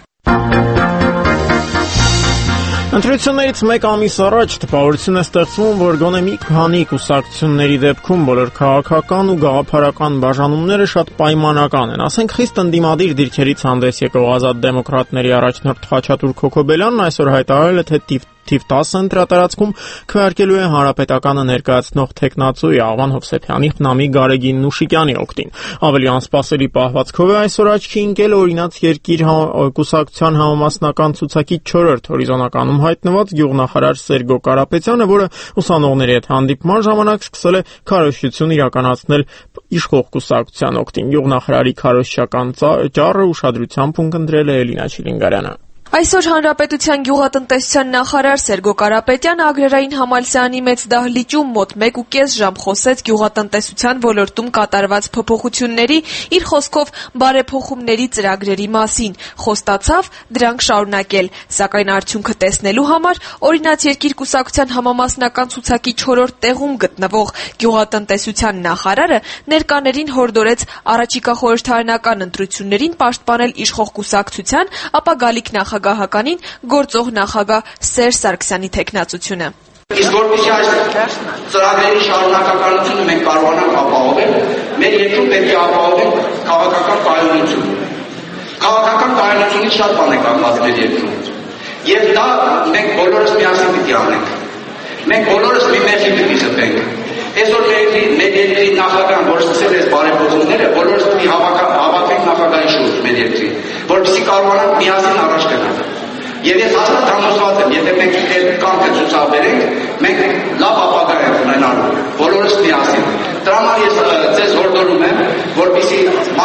Ընտրություններից մեկ ամիս առաջ տպավորություն է ստեղծվում, որ գոնե մի քանի կուսակցությունների դեպքում բոլոր քաղաքական ու գաղափարական բաժանումները շատ պայմանական են։ Ասենք խիստ ընդդիմադիր դիրքերից հանդես եկող Ազատ դեմոկրատների առաջնորդ Խաչատուր Քոքոբելյանն այսօր հայտարարել է, թե թիվ 10 ընտրատարածքում քվեարկելու է հանրապետականը ներկայացնող տեխնատուի Աղվան Հովսեփյանի խնամի Գարեգին Նուշիկյանի օգտին։ Ավելի անսպասելի պահվածքով է այսօր աչքի ընկել Օրինաց երկիր կուսակցության համամասնական ցուցակի 4-րդ հորիզոնականում հայտնված գյուղնախարար Սերգո Կարապետյանը, որը ուսանողների հետ հանդիպման ժամանակ սկսել է քարոզչություն իրականացնել իշխող կուսակցության օգտին։ Գյուղնախարարի քարոզչական ճառը ուշադրությամբ ունկնդրել է Էլինա Չիլինգարյանը։ Այսօր Հանրապետության գյուղատնտեսության նախարար Սերգո Կարապետյանը Ագրարային համալսարանի մեծ դահլիճում մոտ 1.5 ժամ խոսեց գյուղատնտեսության ոլորտում կատարված փոփոխությունների, իր խոսքով բարեփոխումների ծրագրերի մասին, խոստացավ դրանք շարունակել, սակայն արդյունքը տեսնելու համար Օրինաց երկիր կուսակցության համամասնական ցուցակի 4-րդ տեղում գտնվող գյուղատնտեսության նախարարը ներկաներին հորդորեց առաջիկա խորհրդարանական ընտրություններին պաշտպանել իշխող կուսակցության, ապա գալիք նախագահականին գործող նախագահ Սերժ Սարգսյանի տեխնացությունը։ Իսկ որպեսզի այս ծրագրերի շարունակականությունը մենք կարողանանք ապահովել, մեր երկրում պետք է ապահովենք քաղաքական կայունություն։ Քաղաքական կայունությունից շատ բան է կախված մեր երկրում։ Եվ դա մենք բոլորս միասին պիտի անենք։ Մենք բոլորս մի մեխի պիտի խփենք։ Այսօր մեր երկրի նախագահան, որ սկսել է բարեփոխումները, բոլորս պիտի հավաքենք նախագահի շուրջ մեր երկրի, որպեսզի կարողանանք միասին առաջ գնալ։ Եվ ես հաստատ համոզված եմ, եթե մենք այդ կամքը ցուցաբերենք, մենք լավ ապագա ենք ունենալու, բոլորս միասին։ Դրա համար ես ձեզ հորդորում եմ, որպեսզի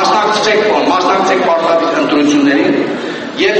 մասնակցեք պարտադիր ընտրություններին եւ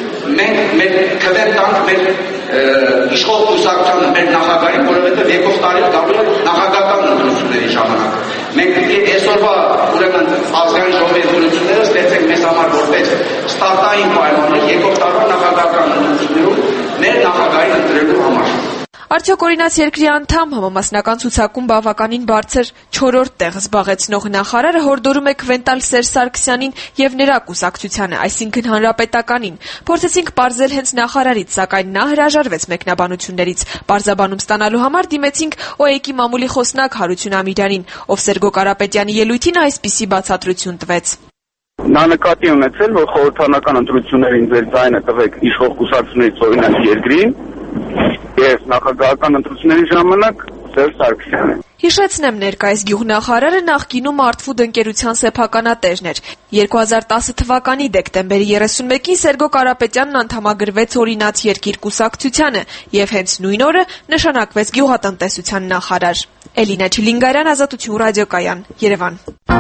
մենք քվեն տանք մեր իշխող կուսակցությանը, մեր նախագահին, որովհետև եկող տարի գալու է նախագահական ընտրությունների ժամանակ։ Մենք պիտի այսօրվա ուրեմն ազգային ժողովի ընտրությունները ստեղծենք մեզ համար որպես ստարտային պայմաններ եկող տարվա նախագահական ընտրություններում մեր նախագահին ընտրելու համար։ Արդյոք Օրինաց երկրի անդամ համամասնական ցուցակում բավականին բարձր 4-րդ տեղ զբաղեցնող նախարարը հորդորում է քվենտալ Սերժ Սարգսյանին եւ նրա կուսակցությանը, այսինքն հանրապետականին։ Փորձեցինք պարզել հենց նախարարից, սակայն նա հրաժարվեց մեկնաբանություններից։ Պարզաբանում ստանալու համար դիմեցինք ՕԵԿ-ի մամուլի խոսնակ Հարություն Ամիրյանին, ով Սերգո Կարապետյանի ելույթին այսպիսի բացատրություն տվեց։ Նա նկատի ունեցել, որ խորհրդարանական ընտրություններին ձեր ձայնը տվեք իշխող կուսակցություններից Օրինաց երկրին, եւ նախագահական ընտրությունների ժամանակ Սերժ Սարգսյանին։ Հիշեցնեմ, ներկայիս գյուղնախարարը նախկինում Արտֆուդ ընկերության սեփականատերն էր։ 2010 թվականի դեկտեմբերի 31-ին Սերգո Կարապետյանն անդամագրվեց Օրինաց երկիր կուսակցությանը եւ հենց նույն օրը նշանակվեց գյուղատնտեսության նախարար։ Էլինա Չիլինգարյան, Ազատություն ռադիոկայան, Երևան։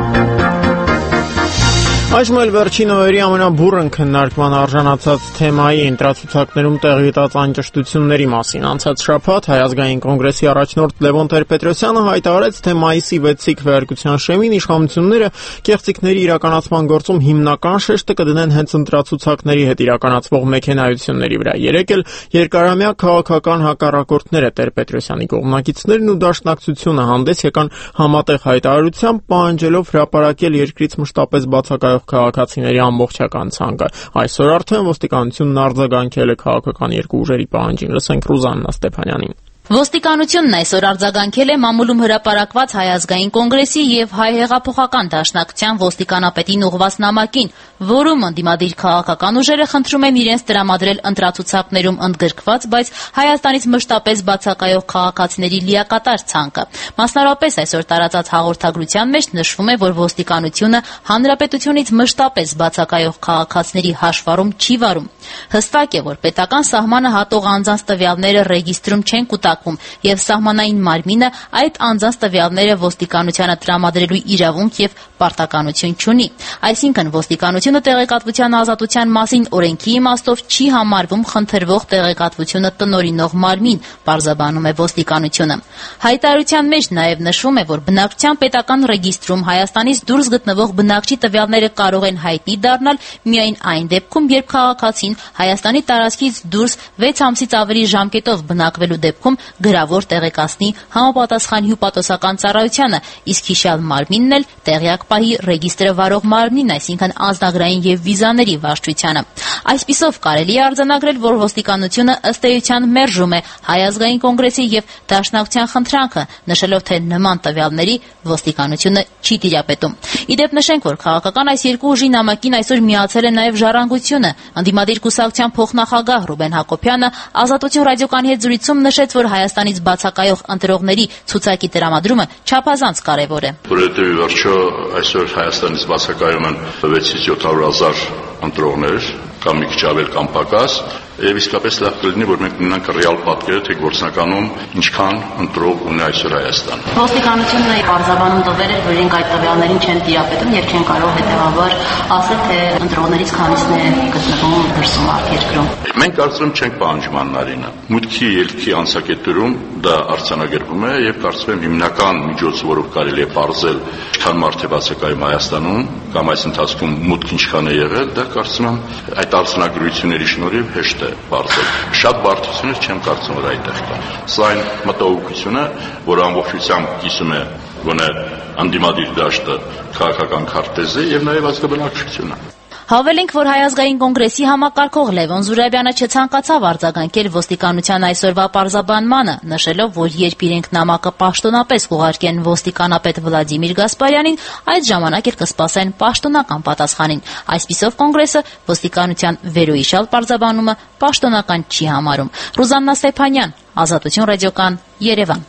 Այժմ էլ վերջին օրերի ամենաբուրըն քննարկման արժանացած թեմայի ընտրացուցակներում տեղի տած անճշտությունների մասին։ Անցած շաբաթ Հայ ազգային կոնգրեսի առաջնորդ Լևոն Տեր-Պետրոսյանը հայտարարեց, թե մայիսի 6-ի քվեարկության շեմին իշխանությունները կեղծիքների իրականացման գործում հիմնական շեշտը կդնեն հենց ընտրացուցակների հետ իրականացվող մեքենայությունների վրա։ Երեկ էլ երկարամյա քաղաքական հակառակորդները Տեր-Պետրոսյանի կողմնակիցներն ու դաշնակցությունը հանդես եկան համատեղ հայտարարությամբ, պահանջելով հրապարակել երկրից մշտապես բացակայող քաղաքացիների ամբողջական ցանկը։ Այսօր արդեն ոստիկանությունն արձագանքել է քաղաքական երկու ուժերի պահանջին։ Լսենք Ռուզաննա Ստեփանյանին։ Ոստիկանությունն այսօր արձագանքել է մամուլում հրապարակված Հայ ազգային կոնգրեսի եւ Հայ հեղափոխական դաշնակցության ոստիկանապետին ուղղված նամակին, որում ընդդիմադիր քաղաքական ուժերը խնդրում են իրենց տրամադրել ընտրացուցակներում ընդգրկված, բայց Հայաստանից մշտապես բացակայող քաղաքացիների լիակատար ցանկը։ Մասնավորապես այսօր տարածած հաղորդագրության մեջ նշվում է, որ ոստիկանությունը հանրապետությունից մշտապես բացակայող քաղաքացիների հաշվառում չի վարում։ Հստակ է, որ պետական սահմանը հատող անձանց տվյալները ռեգիստրում չեն կուտակվում եւ սահմանային մարմինը այդ անձանց տվյալները ոստիկանությանը տրամադրելու իրավունք եւ պարտականություն չունի։ Այսինքն ոստիկանությունը տեղեկատվության ազատության մասին օրենքի իմաստով չի համարվում խնդրվող տեղեկատվությունը տնօրինող մարմին, պարզաբանում է ոստիկանությունը։ Հայտարարության մեջ նաեւ նշվում է, որ բնակչության պետական ռեգիստրում Հայաստանից դուրս գտնվող բնակչի տվյալները կարող են հայտնի դառնալ միայն այն դեպքում, երբ քաղաքացին Հայաստանի տարածքից դուրս 6 ամսից ավելի ժամկետով բնակվելու դեպքում գրավոր տեղեկացնի համապատասխան հյուպատոսական ծառայությանը, իսկ հիշյալ մարմինն էլ տեղյակ պահի ռեգիստրը վարող մարմնին, այսինքն անձնագրային եւ վիզաների վարչությանը։ Այսպիսով կարելի է արձանագրել, որ ոստիկանությունը ըստ էության մերժում է Հայ ազգային կոնգրեսի եւ Դաշնակցության խնդրանքը, նշելով, թե նման տվյալների ոստիկանությունը չի տիրապետում։ Իդեպ նշենք, որ քաղաքական այս երկու ուժի նամակին այսօր միացել է նաեւ Ժառանգությունը։ Ընդդիմադիր կուսակցության փոխնախագահ Ռուբեն Հակոբյանը Ազատություն ռադիոկայանի հետ զրույցում նշեց, որ Հայաստանից բացակայող ընտրողների ցուցակի տրամադրումը չափազանց կարևոր է։ Որովհետև ի վերջո այսօր Հայաստանից բացակայում են 6-ից 700,000 ընտրողներ, կամ մի քիչ ավել կամ պակաս, եւ իսկապես լավ կլինի, որ մենք ունենանք ռեալ պատկերը, թե գործնականում ինչքան ընտրող ունի այսօր Հայաստան։ Ոստիկանությունն է պարզաբանում տվել էր, որ իրենք այդ տվյալներին չեն տիրապետում եւ չեն կարող հետեւաբար ասել, թե ընտրողներից քանիսն է գտնվում դրսում արտերկրում։ Մենք կարծում չենք պահանջում Աննարինը։ Մուտքի ելքի անցակետերում դա արձանագրվում է եւ կարծում եմ հիմնական միջոցը, որով կարելի է բարձել ինչքան մարդ է բացակայում Հայաստանում կամ այս ընթացքում մուտք ինչքան է եղել, դա կարծում եմ այդ արձանագրությունների շնորհիվ հեշտ է բարձել։ Շատ բարդություններ չեմ կարծում, որ այդտեղ կա։ Սա այն մտահոգությունը, որ ամբողջությամբ կիսում է գոնե անդիմադիր դաշտը քաղաքական քարտեզը եւ նաեւ ազգաբնակչությունը։ Հավելենք, որ Հայ ազգային կոնգրեսի համակարգող Լևոն Զուրաբյանը չցանկացավ արձագանքել ոստիկանության այսօրվա պարզաբանմանը, նշելով, որ երբ իրենք նամակը պաշտոնապես կուղարկեն ոստիկանապետ Վլադիմիր Գասպարյանին, այդ ժամանակ էլ կսպասեն պաշտոնական պատասխանին։ Այսպիսով կոնգրեսը ոստիկանության վերոհիշյալ պարզաբանումը պաշտոնական չի համարում։ Ռուզաննա Ստեփանյան, Ազատություն ռադիոկան, Երևան։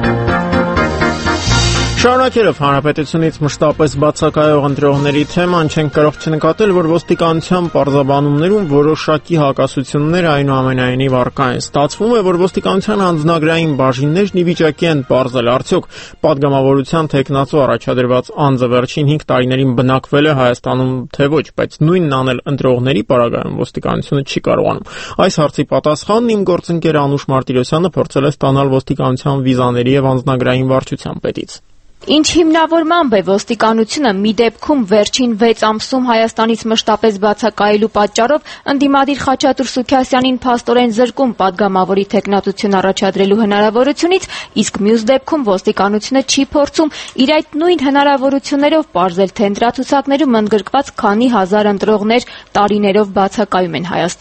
Շարունակելով հանրապետությունից մշտապես բացակայող ընտրողների թեման, չենք կարող չնկատել, որ ոստիկանության պարզաբանումներում որոշակի հակասություններ այնուամենայնիվ առկա են։ Ստացվում է, որ ոստիկանության անձնագրային բաժիններն ի վիճակի են պարզել, արդյոք պատգամավորության թեկնածու առաջադրված անձը վերջին 5 տարիներին բնակվել է Հայաստանում, թե ոչ, բայց նույնն անել ընտրողների պարագայում ոստիկանությունը չի կարողանում։ Այս հարցի պատասխանն իմ գործընկեր Անուշ Մարտիրոսյանը փորձել է ստանալ ոստիկանության վիզաների եւ անձնագրային վարչության պետից։ Ինչ հիմնավորմամբ է ոստիկանությունը մի դեպքում վերջին 6 ամսում Հայաստանից մշտապես բացակայելու պատճառով ընդդիմադիր Խաչատուր Սուքիասյանին փաստորեն զրկում պատգամավորի թեկնածություն առաջադրելու հնարավորությունից, իսկ մյուս դեպքում ոստիկանությունը չի փորձում իր այդ նույն հնարավորություններով պարզել, թե ընտրացուցակներում ընդգրկված քանի հազար ընտրողներ տարիներով բացակայում են Հայաստանից։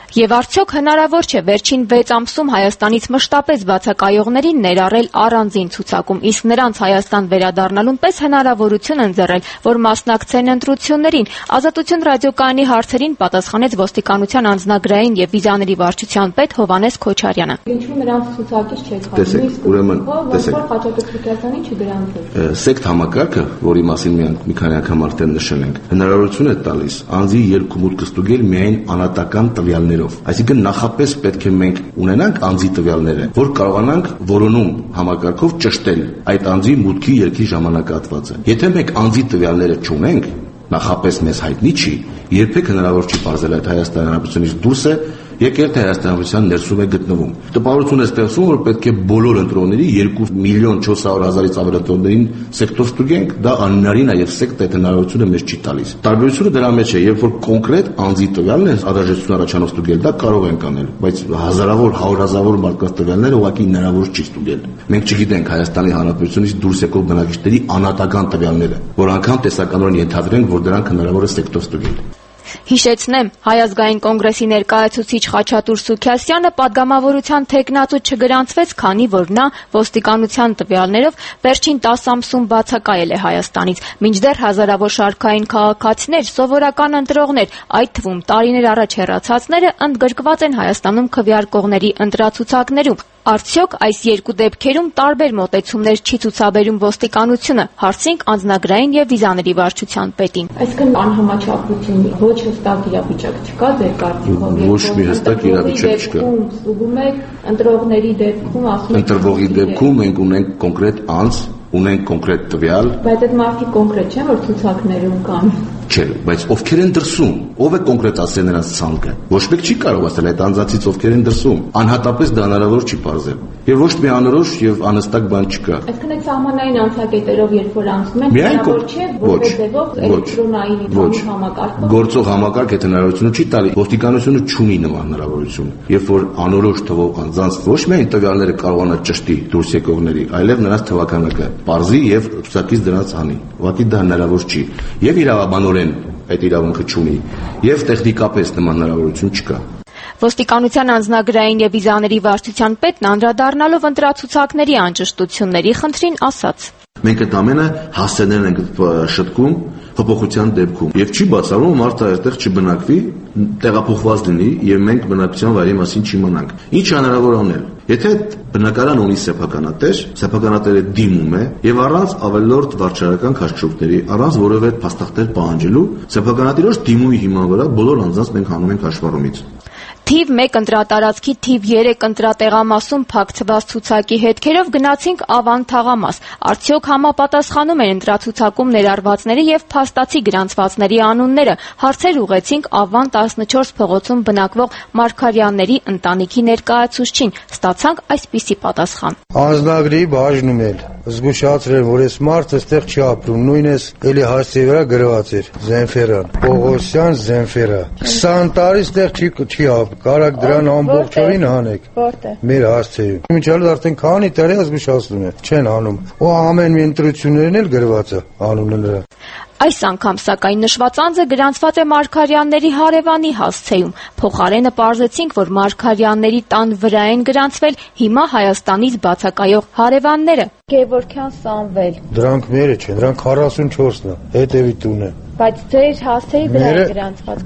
Եվ արդյոք հնարավոր չէ վերջին 6 ամսում Հայաստանից մշտապես բացակայողներին ներառել առանձին ցուցակում, իսկ նրանց Հայաստան վերադառնալուն պես հնարավորություն ընձեռել, որ մասնակցեն ընտրություններին։ Ազատություն ռադիոկայանի հարցերին պատասխանեց ոստիկանության անձնագրային եւ վիզաների վարչության պետ Հովհաննես Քոչարյանը։ Ինչու նրանց ցուցակից չեք հանում։ Տեսեք, ուրեմն, տեսեք։ Խաչատուր Սուքիասյանին չգրանցել։ Սեկտ համակարգը, որի մասին մի քանի անգամ արդեն նշել ենք, հնարավորություն է տալիս անձի երկմուտքը ստուգել միայն անհատական տվյալներով։ Այսինքն նախապես պետք է մենք ունենանք անձի տվյալները, որ կարողանանք որոնում համակարգով ճշտել այդ անձի մուտքի երկրի ժամանակահատվածը։ Եթե մենք անձի տվյալները չունենք, նախապես մեզ հայտնի չի, երբեք հնարավոր չի բարձել այդ Հայաստանի Հանրապետությունից դուրս է եկել թե Հայաստանի Հանրապետության ներսում է գտնվում։ Տպավորություն է ստեղծվում, որ պետք է բոլոր ընտրողների 2.400.000-ից ավել ընտրողներին սեկտոր ստուգենք, դա անհնարին է եւ սեկտը այդ հնարավորությունը մեզ չի տալիս։ Տարբերությունը դրա մեջ է, երբ որ կոնկրետ անձի տվյալն է առաջացություն առաջանով ստուգել, դա կարող ենք անել, բայց հազարավոր, հարյուրազավոր մարդկանց տվյալները ուղղակի հնարավոր չի ստուգել։ Մենք չգիտենք Հայաստանի Հանրապետությունից դուրս եկող բնակիչների անհատական տվյալները, որ անգամ տեսականորեն ենթադրենք, որ դրանք հնարավոր է սեկտոր ստուգել։ Հիշեցնեմ, Հայ ազգային կոնգրեսի ներկայացուցիչ Խաչատուր Սուքիասյանը պատգամավորության թեկնածու չգրանցվեց, քանի որ նա ոստիկանության տվյալներով վերջին 10 ամսում բացակայել է Հայաստանից, մինչդեռ հազարավոր շարքային քաղաքացիներ, սովորական ընտրողներ, այդ թվում տարիներ առաջ հեռացածները ընդգրկված են Հայաստանում քվեարկողների ընտրացուցակներում։ Արդյոք այս երկու դեպքերում տարբեր մոտեցումներ չի ցուցաբերում ոստիկանությունը, հարցինք անձնագրային եւ վիզաների վարչության պետին։ Այսինքն անհամաչափություն, ոչ հստակ իրավիճակ չկա ձեր կարծիքով։ Ոչ մի հստակ իրավիճակ չկա։ Ստուգում եք ընտրողների դեպքում, ասում եք ընտրողի դեպքում մենք ունենք կոնկրետ անձ, ունենք կոնկրետ տվյալ։ Բայց այդ մարդիկ կոնկրետ չեն, որ ցուցակներում կան։ Չէ, բայց ովքեր են դրսում, ով է կոնկրետ ասել նրանց ցանկը։ Ոչ մեկ չի կարող ասել այդ անձացից ովքեր են դրսում։ Անհատապես դա հնարավոր չի բարձել։ Եվ ոչ մի անորոշ եւ անհստակ բան չկա։ Այսինքն այդ սահմանային անցակետերով երբ որ անցնում են, հնարավոր չէ որպես ձևով էլեկտրոնային համակարգ։ Գործող համակարգ այդ հնարավորությունը չի տալի։ Ոստիկանությունը չունի նման հնարավորություն։ Երբ որ անորոշ թվով անձանց ոչ միայն տվյալները կարողանա ճշտի դուրս եկողների, այլև նրանց թվականակը բարձի եւ ցուցակից դրանց հանի։ Ուղղակի դա հնարավոր չի։ Եվ իրավաբանորեն այդ իրավունքը չունի, եւ տեխնիկապես նման հնարավորություն չկա։ Ոստիկանության անձնագրային եւ վիզաների վարչության պետն անդրադառնալով ընտրացուցակների անճշտությունների խնդրին ասաց. Մենք այդ ամենը հասցեներն ենք շտկում փոփոխության դեպքում եւ չի բացառում մարդը այդտեղ չբնակվի, տեղափոխված լինի եւ մենք բնակության վայրի մասին չիմանանք։ Ինչ հնարավոր անել։ Եթե բնակարան ունի սեփականատերը դիմում է եւ առանց ավելորդ վարչարական քաշքշուկների, առանց որևէ փաստաղտեր պահանջելու, սեփականատիրոջ դիմումի հիման վրա բոլոր անձանց մենք հանում ենք հաշվառումից։ Թիվ 1 ընտրատարածքի թիվ 3 ընտրատեղամասում փակցված ցուցակի հետքերով գնացինք Ավան թաղամաս։ Արդյոք համապատասխանում են ընտրացուցակում ներառվածների եւ փաստացի գրանցվածների անունները։ Հարցեր ուղեցինք Ավան 14 փողոցում բնակվող Մարգարյանների ընտանիքի ներկայացուցչին։ Ստացանք այսպիսի պատասխան. Անձնագրի բաժնում էլ զգուշացրել, որ այս մարդը այստեղ չի ապրում, նույնպես էլի հասցեի վրա գրված էր Զենֆերան, Պողոսյան Զենֆերա։ 20 տարի այստեղ չի ապրում, կարակ դրան ամբողջովին հանեք։ Որտե՞ղ։ Մեր հասցեում։ Մինչև արդեն քանի տարի զգուշացնում են, չեն անում։ Ու ամեն մի ընտրություններն էլ գրված է անունը նրա։ Այս անգամ սակայն նշված անձը գրանցված է Մարգարյանների հարևանի հասցեում։ Փոխարենը պարզեցինք, որ Մարգարյանների տան վրա են գրանցվել հիմա Հայաստանից բացակայող հարևանները։ Գևորգյան Սամվել։ Դրանք մերը չեն, դրանք 44-ն է, հետևի տունը։ Բայց ձեր հասցեի վրա է գրանցված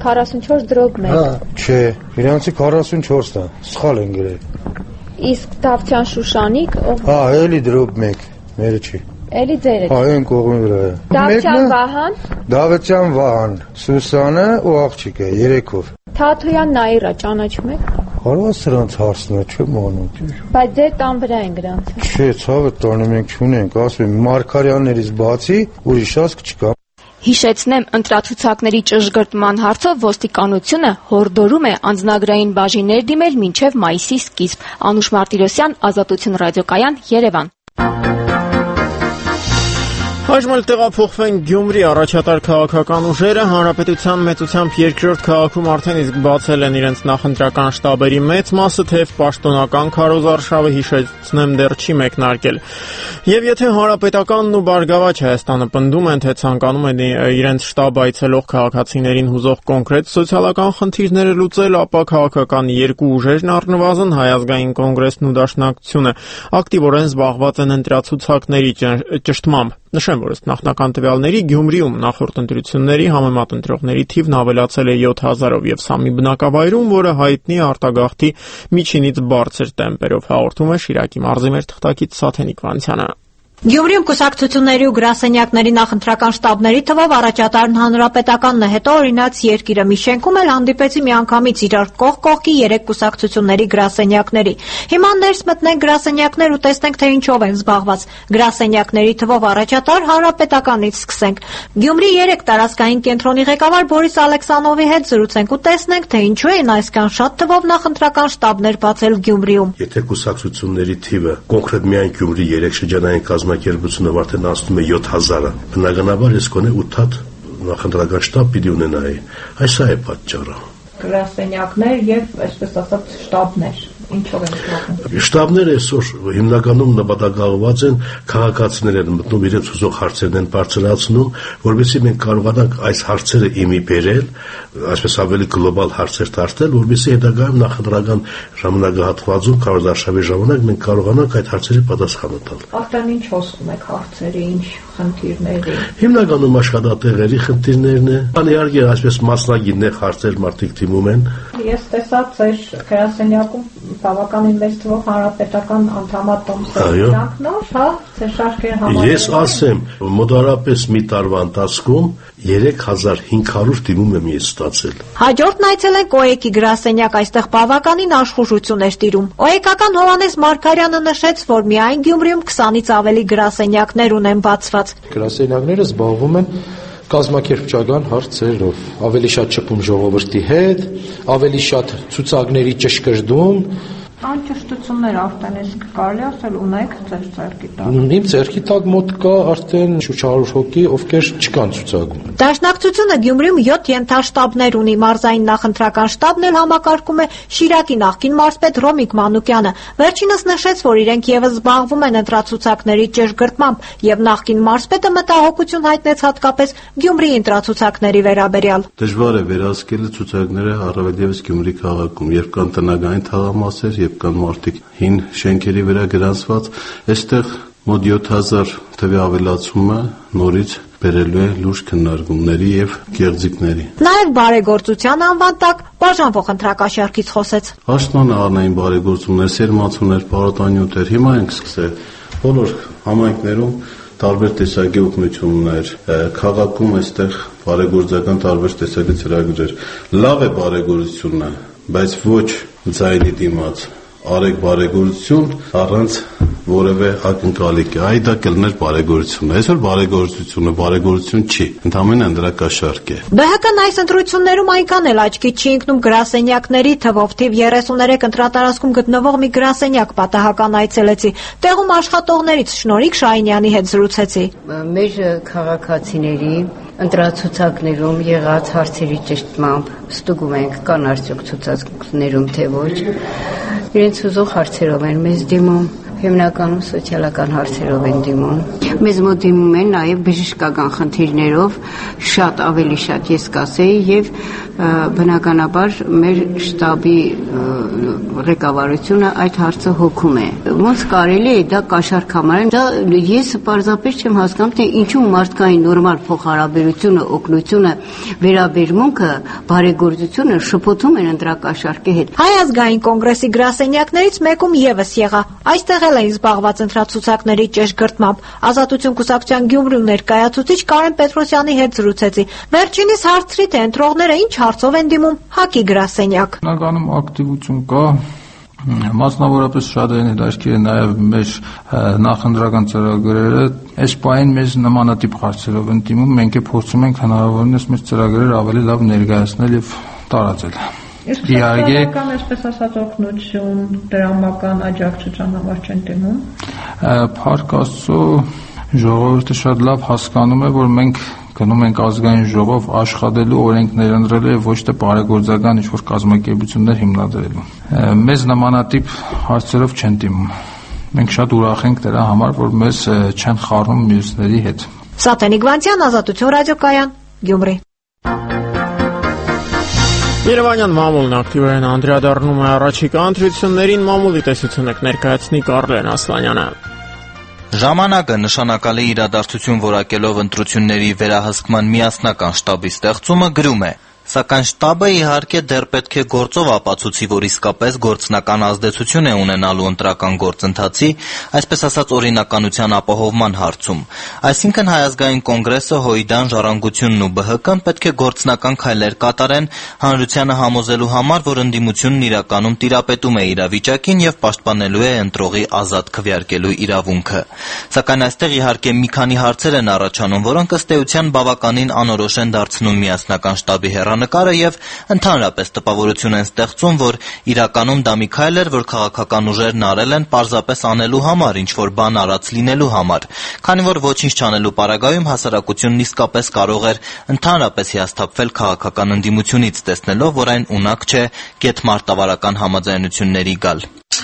44/1։ Հա, չէ, իրանցի 44-ն է, սխալ են գրել։ Իսկ Դավթյան Շուշանիկ, ով։ Հա, էլի -1, մերը չի։ Էլի ձերը։ Հա, այն կողմի վրա է։ Դավթյան Վահան։ Դավթյան Վահան, Սուսանը ու աղջիկը 3-ով։ Թաթոյան Նաիրա ճանաչում եք։ Կարող սրանց հարցն է, չեմ անում։ Բայց ձեր տան վրա են գրանցել։ Չէ, ցավը տանը մենք չունենք, ասում եմ, Մարգարյաններից բացի ուրիշ ասք չկա։ Հիշեցնեմ, ընտրացուցակների ճշգրտման հարցով ոստիկանությունը հորդորում է անձնագրային բաժիններ դիմել մինչև մայիսի սկիզբ։ Անուշ Մարտիրոսյան, Ազատություն ռադիոկայան, Երևան։ Այժմ էլ տեղափոխվենք Գյումրի առաջատար քաղաքական ուժերը հանրապետության մեծությամբ երկրորդ քաղաքում արդեն իսկ բացել են իրենց նախընտրական շտաբերի մեծ մասը, թեև պաշտոնական քարոզարշավը հիշեցնեմ դեռ չի մեկնարկել։ Եվ եթե հանրապետականն ու Բարգավաճ Հայաստանը պնդում են, թե ցանկանում են իրենց շտաբ այցելող քաղաքացիներին հուզող կոնկրետ սոցիալական խնդիրները լուծել, ապա քաղաքական երկու ուժերն առնվազն Հայ ազգային կոնգրեսն ու Դաշնակցությունը ակտիվորեն զբաղված են ընտրացուցակների ճշտմամբ։ Նշեմ, որ ըստ նախնական տվյալների Գյումրիում նախորդ ընտրությունների համեմատ ընտրողների թիվն ավելացել է 7000-ով եւ սա մի բնակավայրում, որը հայտնի է արտագաղթի միջինից բարձր տեմպերով, հաղորդում է Շիրակի մարզի մեր թղթակից Սաթենիկ Վանցյանը։ Գյումրիում կուսակցությունների ու գրասենյակների նախընտրական շտաբների թվով առաջատարն հանրապետականն է, հետո օրինաց երկիրը մի շենքում էլ հանդիպեցի միանգամից իրար կողք կողքի 3 կուսակցությունների գրասենյակների։ Հիմա ներս մտնենք գրասենյակներ ու տեսնենք, թե ինչով են զբաղված։ Գրասենյակների թվով առաջատար հանրապետականից սկսենք։ Գյումրի 3 տարածքային կենտրոնի ղեկավար Բորիս Ալեքսանովի հետ զրուցենք ու տեսնենք, թե ինչու են այսքան շատ թվով նախընտրական շտաբներ բացել Գյումրիում։ Եթե կուսակցությունների թիվը կոնկրետ միայն Գյումրի 3 շրջանային կազմակերպությունը արդեն անցնում է 7000-ը, բնականաբար ես կոնե 8 հատ նախընտրական շտաբ պիտի ունենայի։ Այս է պատճառը։ Գրասենյակներ եւ այսպես ասած շտաբներ ինչով են զբաղվում։ Շտաբները այսօր հիմնականում նպատակաուղղված են քաղաքացիներ են մտնում իրենց ուզող հարցերն են բարձրացնում, որովհետեւ մենք կարողանանք այս հարցերը իմի բերել, այսպես ավելի գլոբալ հարցեր դարձնել, որովհետեւ հետագայում նախընտրական ժամանակահատվածում քարոզարշավի ժամանակ մենք կարողանանք այդ հարցերի պատասխանը տալ։ Արդեն ինչ հոսում եք հարցերի, ինչ խնդիրների։ Հիմնականում աշխատատեղերի խնդիրներն են։ Իհարկե այսպես մասնագետներ հարցեր մարդիկ դիմում են։ Ես տեսա ձեր գրասենյակում բավականին մեծ թվով հանրապետական անդամատ տոմսերն նոր, հա, ձեր շարքեր համարել։ Ես ասեմ, մոտարապես մի տարվա ընթացքում 3500 դիմում եմ ես ստացել։ Հաջորդն այցելենք ՕԵԿ-ի գրասենյակ, այստեղ բավականին աշխուժություն էր տիրում։ ՕԵԿ-ական Հովհաննես Մարգարյանը նշեց, որ միայն Գյումրիում 20-ից ավելի գրասենյակներ ունեն բացված։ Գրասենյակները զբաղվում են կազմակերպչական հարցերով, ավելի շատ շփում ժողովրդի հետ, ավելի շատ ցուցակների ճշգրտում։ Անճշտություններ արդեն իսկ կարելի ասել ունեք ձեր ձեռքի տակ։ Իմ ձեռքի տակ մոտ կա արդեն շուրջ 100 հոգի, ովքեր չկան ցուցակում։ Դաշնակցությունը Գյումրիում 7 ենթաշտաբներ ունի, մարզային նախընտրական շտաբն էլ համակարգում է Շիրակի նախկին մարզպետ Ռոմիկ Մանուկյանը։ Վերջինս նշեց, որ իրենք եւս զբաղվում են ընտրացուցակների ճշգրտմամբ, եւ նախկին մարզպետը մտահոգություն հայտնեց հատկապես Գյումրիի ընտրացուցակների վերաբերյալ։ Դժվար է վերահսկել ցուցակները առավել եւս Գյումրի քաղաքում, երբ կան տնական թաղամասեր, կան մարդիկ հին շենքերի վրա գրանցված, այստեղ մոտ 7000 թվի ավելացումը նորից բերելու է լուրջ քննարկումների եւ գեղձիկների։ Նաեւ բարեգործության անվան տակ բաժանվող ընտրակաշառքից խոսեց։ Աշնանը առնային բարեգործումներ, սերմացումներ, պարոտանյութեր, հիմա ենք սկսել բոլոր համայնքներում տարբեր տեսակի օգնություններ, քաղաքում այստեղ բարեգործական տարբեր տեսակի ծրագրեր։ Լավ է բարեգործությունը, բայց ոչ ձայնի դիմաց արեք բարեգործություն առանց որևէ ակնկալիք։ Այ դա կլներ բարեգործություն։ Այսօր բարեգործություն չի, ընդհանրապես ընդրակաշարք է։ ԲՀԿ-ն այս ընտրություններում այնքան էլ աչքի չի ընկնում գրասենյակների թվով, թիվ 33 ընտրատարածքում գտնվող մի գրասենյակ պատահական այցելեցի։ Տեղում աշխատողներից Շնորհիկ Շահինյանի հետ զրուցեցի։ Մեր քաղաքացիների ընտրացուցակներում եղած հարցերի ճշտմամբ ստուգում ենք կան արդյոք ցուցակներում թե ոչ։ Իրենց ուզող հարցերով են մեզ դիմում, հիմնականում սոցիալական հարցերով են դիմում։ Մեզ մոտ դիմում են նաև բժշկական խնդիրներով, շատ ավելի շատ ես կասեի, եւ բնականաբար մեր շտաբի ղեկավարությունը այդ հարցը հոգում է։ Ոնց կարելի է դա կաշառք համարել։ Դա ես պարզապես չեմ հասկանում, թե ինչու մարդկային նորմալ փոխհարաբերությունը, օգնությունը, վերաբերմունքը, բարեգործությունը շփոթում են ընտրակաշառքի հետ։ Հայ ազգային կոնգրեսի գրասենյակներից մեկում եւս եղա։ Այստեղ էլ էին զբաղված ընտրացուցակների ճշգրտմամբ։ Ազատություն կուսակցության Գյումրիու ներկայացուցիչ Կարեն Պետրոսյանի հետ զրուցեցի։ Վերջինիս հարցրի, թե ընտրողները ինչ հարցով են դիմում ՀԱԿ-ի գրասենյակ։ Բնականում ակտիվություն կա, մասնավորապես շատ են հետաքրքիր նաև մեր նախընտրական ծրագրերը։ Այս պահին մեզ նմանատիպ հարցերով են դիմում, մենք է փորձում ենք հնարավորինս մեր ծրագրերը ավելի լավ ներկայացնել եւ տարածել։ Իհարկե, այսպես ասած օգնություն, դրամական աջակցության համար չեն դիմում։ Փառք Աստծո, Ժողովուրդը շատ լավ հասկանում է, որ մենք գնում ենք ազգային ժողով աշխատելու, օրենքներ ընտրելու եւ ոչ թե բարեգործական ինչ-որ կազմակերպություններ հիմնադրելու։ Մեզ նմանատիպ հարցերով չեն դիմում։ Մենք շատ ուրախ ենք դրա համար, որ մեզ չեն խառնում մյուսների հետ։ Սաթեն Իգվանցյան, Ազատություն ռադիոկայան, Գյումրի։ Երևանյան մամուլն ակտիվորեն անդրադառնում է առաջիկա ընտրություններին, մամուլի տեսությունը կներկայացնի Կարլեն Ասլանյանը։ Ժամանակը նշանակալի իրադարձություն որակելով ընտրությունների վերահսկման միասնական շտաբի ստեղծումը գրում է. Սակայն շտաբը իհարկե դեռ պետք է գործով ապացուցի, որ իսկապես գործնական ազդեցություն է ունենալու ընտրական գործընթացի, այսպես ասած օրինականության ապահովման հարցում։ Այսինքն Հայ ազգային կոնգրեսը, ՀՅԴ-ն, Ժառանգությունն ու ԲՀԿ-ն պետք է գործնական քայլեր կատարեն հանրությանը համոզելու համար, որ ընդդիմությունն իրականում տիրապետում է իրավիճակին եւ պաշտպանելու է ընտրողի ազատ քվեարկելու իրավունքը։ Սակայն այստեղ իհարկե մի քանի հարցեր են առաջանում, որոնք ըստ էության բավականին անորոշ են դարձնում միասնական շտաբի հեռանկարը եւ ընդհանրապես տպավորություն են ստեղծում, որ իրականում դա մի քայլ էր, որ քաղաքական ուժերն արել են պարզապես անելու համար, ինչ որ բան արած լինելու համար, քանի որ ոչինչ չանելու պարագայում հասարակությունն իսկապես կարող էր ընդհանրապես հիասթափվել քաղաքական ընդդիմությունից, տեսնելով, որ այն ունակ չէ գեթմարտավարական համաձայնությունների գալ։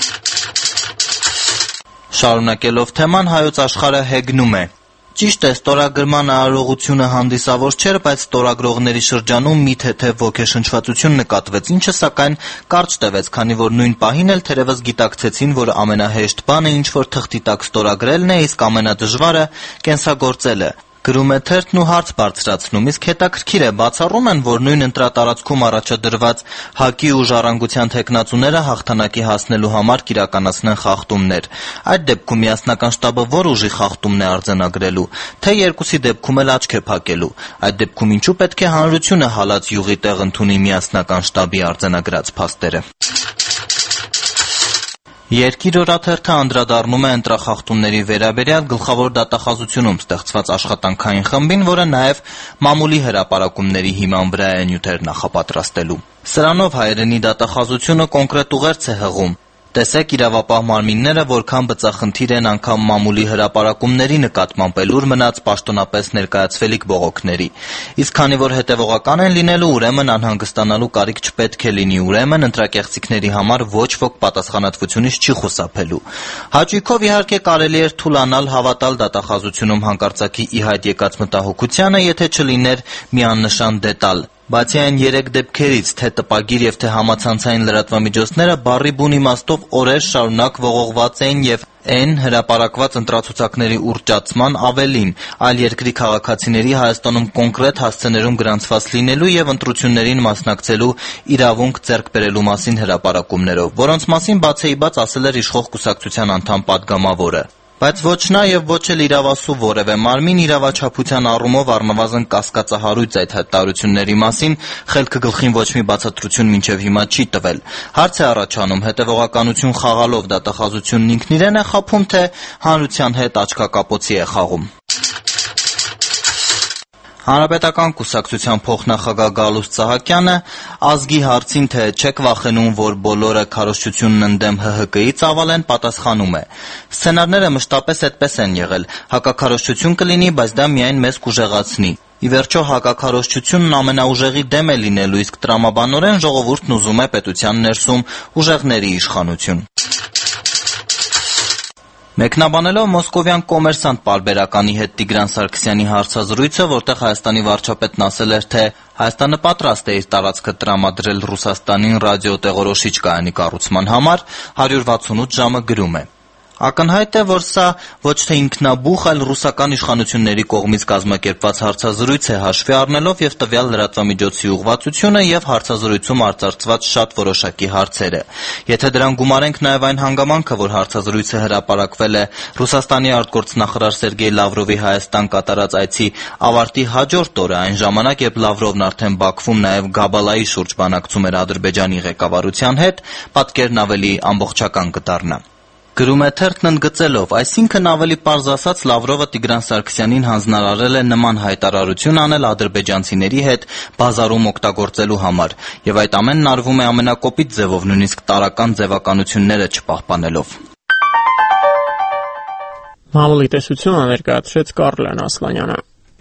Շարունակելով թեման, Հայոց Աշխարհը հեգնում է. Ճիշտ է, ստորագրման արարողությունը հանդիսավոր չէր, բայց ստորագրողների շրջանում մի թեթև ոգեշնչվածություն նկատվեց, ինչը սակայն կարճ տևեց, քանի որ նույն պահին էլ թերևս գիտակցեցին, որ ամենահեշտ բանը ինչ որ թղթի տակ ստորագրելն է, իսկ ամենադժվարը կենսագործելը։ Գրում է թերթն ու հարց բարձրացնում, իսկ հետաքրքիր է, բացառում են, որ նույն ընտրատարածքում առաջադրված ՀԱԿ-ի ու Ժառանգության թեկնածուները հաղթանակի հասնելու համար կիրականացնեն խախտումներ։ Այդ դեպքում միասնական շտաբը որ ուժի խախտումն է արձանագրելու, թե երկուսի դեպքում էլ աչք է փակելու։ Այդ դեպքում ինչու պետք է հանրությունը հալած յուղի տեղ ընդունի միասնական շտաբի արձանագրած փաստերը։ Երկիր օրաթերթը անդրադառնում է ընտրախախտումների վերաբերյալ գլխավոր դատախազությունում ստեղծված աշխատանքային խմբին, որը նաև մամուլի հրապարակումների հիման վրա է նյութեր նախապատրաստելու։ Սրանով հայերենի դատախազությունը կոնկրետ ուղերձ է հղում. Տեսեք իրավապահ մարմինները որքան բծախնդիր են անգամ մամուլի հրապարակումների նկատմամբ էլ մնաց պաշտոնապես ներկայացվելիք բողոքների։ Իսկ քանի որ հետևողական են լինելու, ուրեմն անհանգստանալու կարիք չպետք է լինի, ուրեմն ընտրակեղծիքների համար ոչ ոք պատասխանատվությունից չի խուսափելու։ Հաճույքով իհարկե կարելի էր թուլանալ հավատալ դատախազությունում հանկարծակի ի հայտ եկած մտահոգությանը, եթե չլիներ մի աննշան դետալ։ Բացի այն 3 դեպքերից, թե տպագիր եւ թե համացանցային լրատվամիջոցները բառի բուն իմաստով օրեր շարունակ ողողված էին եւ N հրապարակված ընտրացուցակների ուռճացման ավելին, այլ երկրի քաղաքացիների Հայաստանում կոնկրետ հասցեներում գրանցված լինելու եւ ընտրություններին մասնակցելու իրավունք ձեռք բերելու մասին հրապարակումներով, որոնց մասին բացեիբաց ասել էր իշխող կուսակցության անդամ պատգամավորը։ Բայց ոչ նա եւ ոչ էլ իրավասու որևէ մարմին իրավաչափության առումով առնվազն կասկածահարույց այդ հայտարարությունների մասին խելքը գլխին ոչ մի բացատրություն մինչեւ հիմա չի տվել։ Հարց է առաջանում, հետևողականություն խաղալով դատախազությունն ինքն իրեն է խփում, թե հանրության հետ աչքակապոցի է խաղում։ Հանրապետական կուսակցության փոխնախագահ Գալուստ Սահակյանը ազգի հարցին, թե չեք վախենում, որ բոլորը քարոզչությունն ընդդեմ ՀՀԿ-ի ծավալեն, պատասխանում է. Սցենարները մշտապես այդպես են եղել, հակաքարոզչություն կլինի, բայց դա միայն մեզ կուժեղացնի։ Ի վերջո հակաքարոզչությունն ամենաուժեղի դեմ է լինելու, իսկ տրամաբանորեն ժողովուրդն ուզում է պետության ներսում ուժեղների իշխանություն։ Մեկնաբանելով մոսկովյան կոմերսանտ պարբերականի հետ Տիգրան Սարգսյանի հարցազրույցը, որտեղ Հայաստանի վարչապետն ասել էր, թե Հայաստանը պատրաստ է իր տարածքը տրամադրել Ռուսաստանին ռադիոտեղորոշիչ կայանի կառուցման համար, 168 ժամը գրում է. Ակնհայտ է, որ սա ոչ թե ինքնաբուխ, այլ ռուսական իշխանությունների կողմից կազմակերպված հարցազրույց է, հաշվի առնելով եւ տվյալ լրատվամիջոցի ուղղվածությունը եւ հարցազրույցում արծարծված շատ որոշակի հարցերը։ Եթե դրան գումարենք նաեւ այն հանգամանքը, որ հարցազրույցը հրապարակվել է Ռուսաստանի արտգործնախարար Սերգեյ Լավրովի Հայաստան կատարած այցի ավարտի հաջորդ օրը, այն ժամանակ, երբ Լավրովն արդեն Բաքվում նաեւ Գաբալայի շուրջ բանակցում էր Ադրբեջանի ղեկավարության հետ, պատկերն ավելի ամբողջական կդառնա։ Գրում է թերթն ընդգծելով, այսինքն ավելի պարզ ասած Լավրովը Տիգրան Սարգսյանին հանձնարարել է նման հայտարարություն անել ադրբեջանցիների հետ բազարում օգտագործելու համար, եւ այդ ամենն արվում է ամենակոպիտ ձևով, նույնիսկ տարրական ձևականությունները չպահպանելով։ Մամուլի տեսությունը ներկայացրեց Կարլեն Ասլանյանը։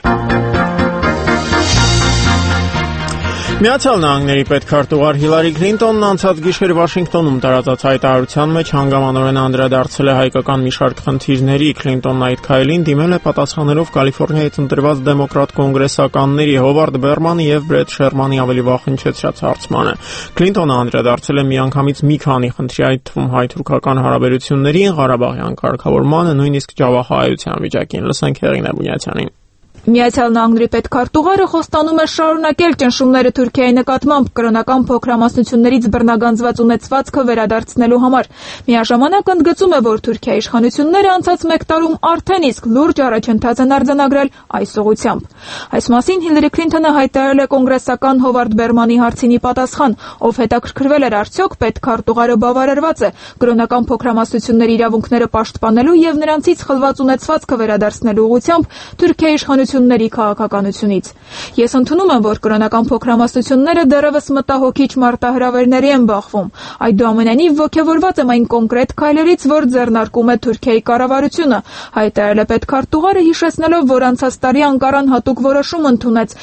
Միացյալ Նահանգների պետքարտուղար Հիլարի Քլինտոնն անցած գիշեր Վաշինգտոնում տարածած հայտարարության մեջ հանգամանորեն անդրադարձել է հայկական մի շարք խնդիրների։ Քլինտոնն այդ քայլին դիմել է պատասխանելով Կալիֆոռնիայից ընտրված դեմոկրատ կոնգրեսականների Հովարդ Բերմանի եւ Բրեդ Շերմանի ավելի վաղ հնչեցրած հարցմանը։ Քլինտոնը անդրադարձել է միանգամից մի քանի խնդրի, այդ թվում հայ-թուրքական հարաբերություններին, Ղարաբաղյան կարգավորմանը, նույնիսկ Ջավախայության վիճակին։ Լսենք Հեղինե Բունյացյանին։ Միացյալ Նահանգների պետքարտուղարը խոստանում է շարունակել ճնշումները Թուրքիայի նկատմամբ կրոնական փոքրամասնություններից բռնագանձված ունեցվածքը վերադարձնելու համար։ Միաժամանակ ընդգծում է, որ Թուրքիայի իշխանությունները անցած 1 տարում արդեն իսկ լուրջ առաջընթաց են արձանագրել այս ուղղությամբ։ Այս մասին Հիլարի Քլինտոնը հայտարարել է կոնգրեսական Հովարդ Բերմանի հարցինի պատասխան, ով հետաքրքրվել էր արդյոք պետքարտուղարը բավարարված է կրոնական փոքրամասնությունների իրավունքները պաշտպանելու եւ նրանցից խլված ունեցվածքը վերադարձնելու ուղղությամբ Թուրքիայի իշխանությունների քաղաքականությունից։ Ես ընդունում եմ, որ կրոնական փոքրամասնությունները դեռևս մտահոգիչ մարտահրավերների են բախվում։ Այդուամենայնիվ ոգևորված եմ այն կոնկրետ քայլերից, որ ձեռնարկում է Թուրքիայի կառավարությունը, հայտարարել է պետքարտուղարը, հիշեցնելով, որ անցած տարի Անկարան հատուկ որոշում ընդունեց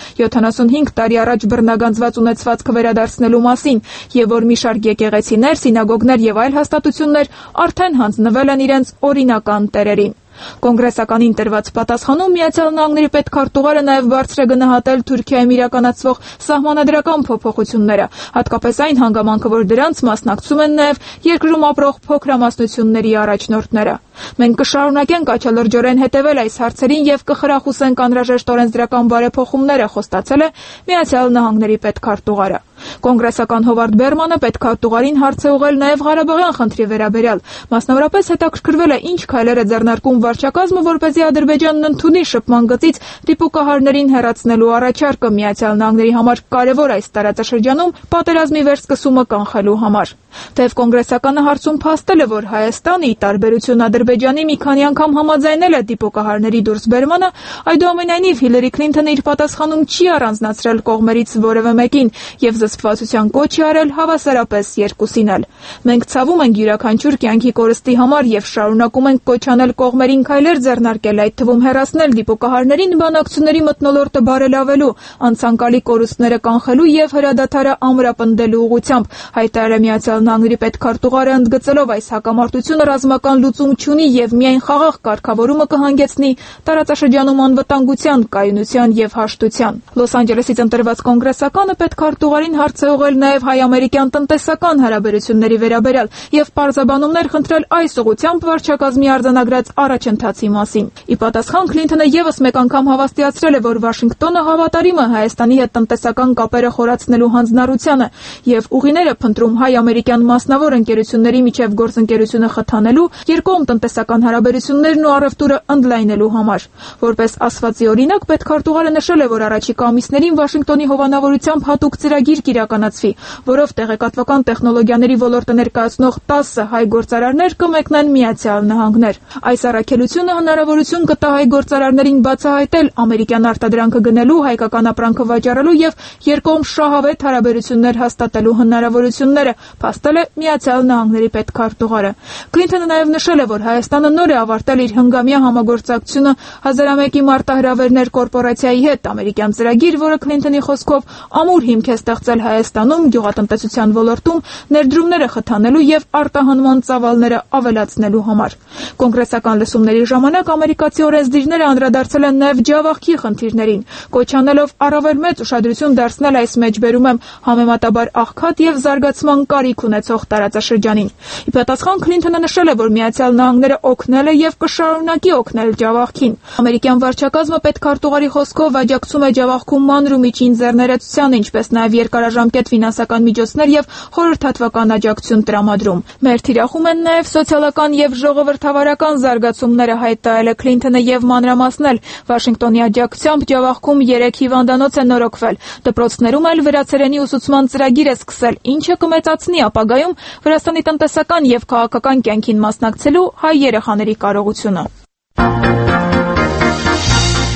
75 տարի առաջ բռնագանձված ունեցվածքը վերադարձնելու մասին, եւ որ մի շարք եկեղեցիներ, սինագոգներ եւ այլ հաստատություններ արդեն հանձնվել են իրենց օրինական տերերին։ Կոնգրեսականին տրված պատասխանում Միացյալ Նահանգների պետքարտուղարը նաև բարձր է գնահատել Թուրքիայում իրականացվող սահմանադրական փոփոխությունները, հատկապես այն հանգամանքը, որ դրանց մասնակցում են նաև երկրում ապրող փոքրամասնությունների առաջնորդները։ Մենք կշարունակենք աչալրջորեն հետևել այս հարցերին եւ կխրախուսենք անհրաժեշտ օրենսդրական բարեփոխումները, խոստացել է Միացյալ Նահանգների պետքարտուղարը։ Կոնգրեսական Հովարդ Բերմանը պետքարտուղարին հարց է ուղղել նաև Ղարաբաղյան խնդրի վերաբերյալ, մասնավորապես հետաքրքրվել է ինչ քայլեր է ձեռնարկում վարչակազմը, որպեսզի Ադրբեջանն ընդունի շփման գծից դիպուկահարներին հեռացնելու առաջարկը Միացյալ Նահանգների համար կարևոր այս տարածաշրջանում պատերազմի վերսկսումը կանխելու համար։ Թեև կոնգրեսականը հարցում փաստել է, որ Հայաստանը ի տարբերություն Ադրբեջանի մի քանի անգամ համաձայնել է դիպուկահարների դուրսբերմանը, այդուամենայնիվ Հիլարի Քլինտոնը իր պատասխանում չի առանձնացրել կողմերից որևէ մեկին եւ զսպվածության կոչ է արել հավասարապես երկուսին էլ։ Մենք ցավում ենք յուրաքանչյուր կյանքի կորստի համար եւ շարունակում ենք կոչ անել կողմերին քայլեր ձեռնարկել, այդ թվում հեռացնել դիպուկահարներին բանակցությունների մթնոլորտը բարելավելու, անցանկալի կորուստները կանխելու եւ հրադադարը ամրապնդելու ուղղությամբ, հայտարարել է Միացյալ Նահանգների պետքարտուղարը, ընդգծելով այս հակամարտությունը ռազմական լուծում չունի եւ միայն խաղաղ կարգավորումը կհանգեցնի տարածաշրջանում անվտանգության, կայունության եւ հաշտության։ Լոս Անջելեսից ընտրված կոնգրեսականը պետքարտուղարին հարց է ուղղել նաեւ հայ-ամերիկյան տնտեսական հարաբերությունների վերաբերյալ եւ պարզաբանումներ խնդրել այս ուղղությամբ վարչակազմի արձանագրած առաջընթացի մասին։ Ի պատասխան Քլինտոնը եւս մեկ անգամ հավաստիացրել է, որ Վաշինգտոնը հավատարիմ է Հայաստանի հետ տնտեսական կապերը խորացնելու հանձնառությանը եւ ուղիները փնտրում հայ-ամերիկյան մասնավոր ընկերությունների միջև գործընկերությունը խթանելու, երկկողմ տնտեսական հարաբերություններն ու առևտուրը ընդլայնելու համար։ Որպես ասվածի օրինակ, պետքարտուղարը նշել է, որ առաջիկա ամիսներին Վաշինգտոնի հովանավորությամբ հատուկ ծրագիր կիրականացվի, որով տեղեկատվական տեխնոլոգիաների ոլորտը ներկայացնող 10 հայ գործարարներ կմեկնեն Միացյալ Նահանգներ։ Այս առաքելությունը հնարավորություն կտա հայ գործարարներին բացահայտել ամերիկյան արտադրանքը գնելու, հայկական ապրանքը վաճառելու եւ երկկողմ շահավետ հարաբերություններ հաստատելու հնարավորությունները, փաստել է Միացյալ Նահանգների պետքարտուղարը։ Քլինտոնը նաև նշել է, որ Հայաստանը նոր է ավարտել իր հնգամյա համագործակցությունը 1001-ի մարտահրավերներ կորպորացիայի հետ, ամերիկյան ծրագիր, որը Քլինտոնի խոսքով ամուր հիմք է ստեղծել Հայաստանում գյուղատնտեսության ոլորտում ներդրումները խթանելու եւ արտահանման ծավալները ավելացնելու համար։ Կոնգրեսական լսումների ժամանակ ամերիկացի օրենսդիրները անդրադարձել են նաև Ջավախքի խնդիրներին, կոչ անելով առավել մեծ ուշադրություն դարձնել այս մեջբերում եմ համեմատաբար աղքատ եւ զարգացման կարիք ունեցող տարածաշրջանին։ Ի պատասխան Քլինտոնը նշել է, որ Միացյալ Նահանգները օգնել է եւ կշարունակի օգնել Ջավախքին։ Ամերիկյան վարչակազմը պետքարտուղարի խոսքով աջակցում է Ջավախքում մանր ու միջին ձեռներեցությանը, ինչպես նաև երկարաժամկետ ֆինանսական միջոցներ եւ խորհրդատվական աջակցություն տրամադրում։ Մեր թիրախում են նաև սոցիալական եւ ժողովրդավարական զարգացումները, հայտարարել է Քլինտոնը եւ մանրամասնել Վաշինգտոնի աջակցությամբ Ջավախքում 3 հիվանդանոց է նորոգվել։ Դպրոցներում էլ վրացերենի ուսուցման ծրագիր է սկսել, ինչը կմեծացնի ապագայում Վրաստանի տնտեսական եւ քաղաքական կյանքին մասնակցելու հայ երեխաների կարողությունը։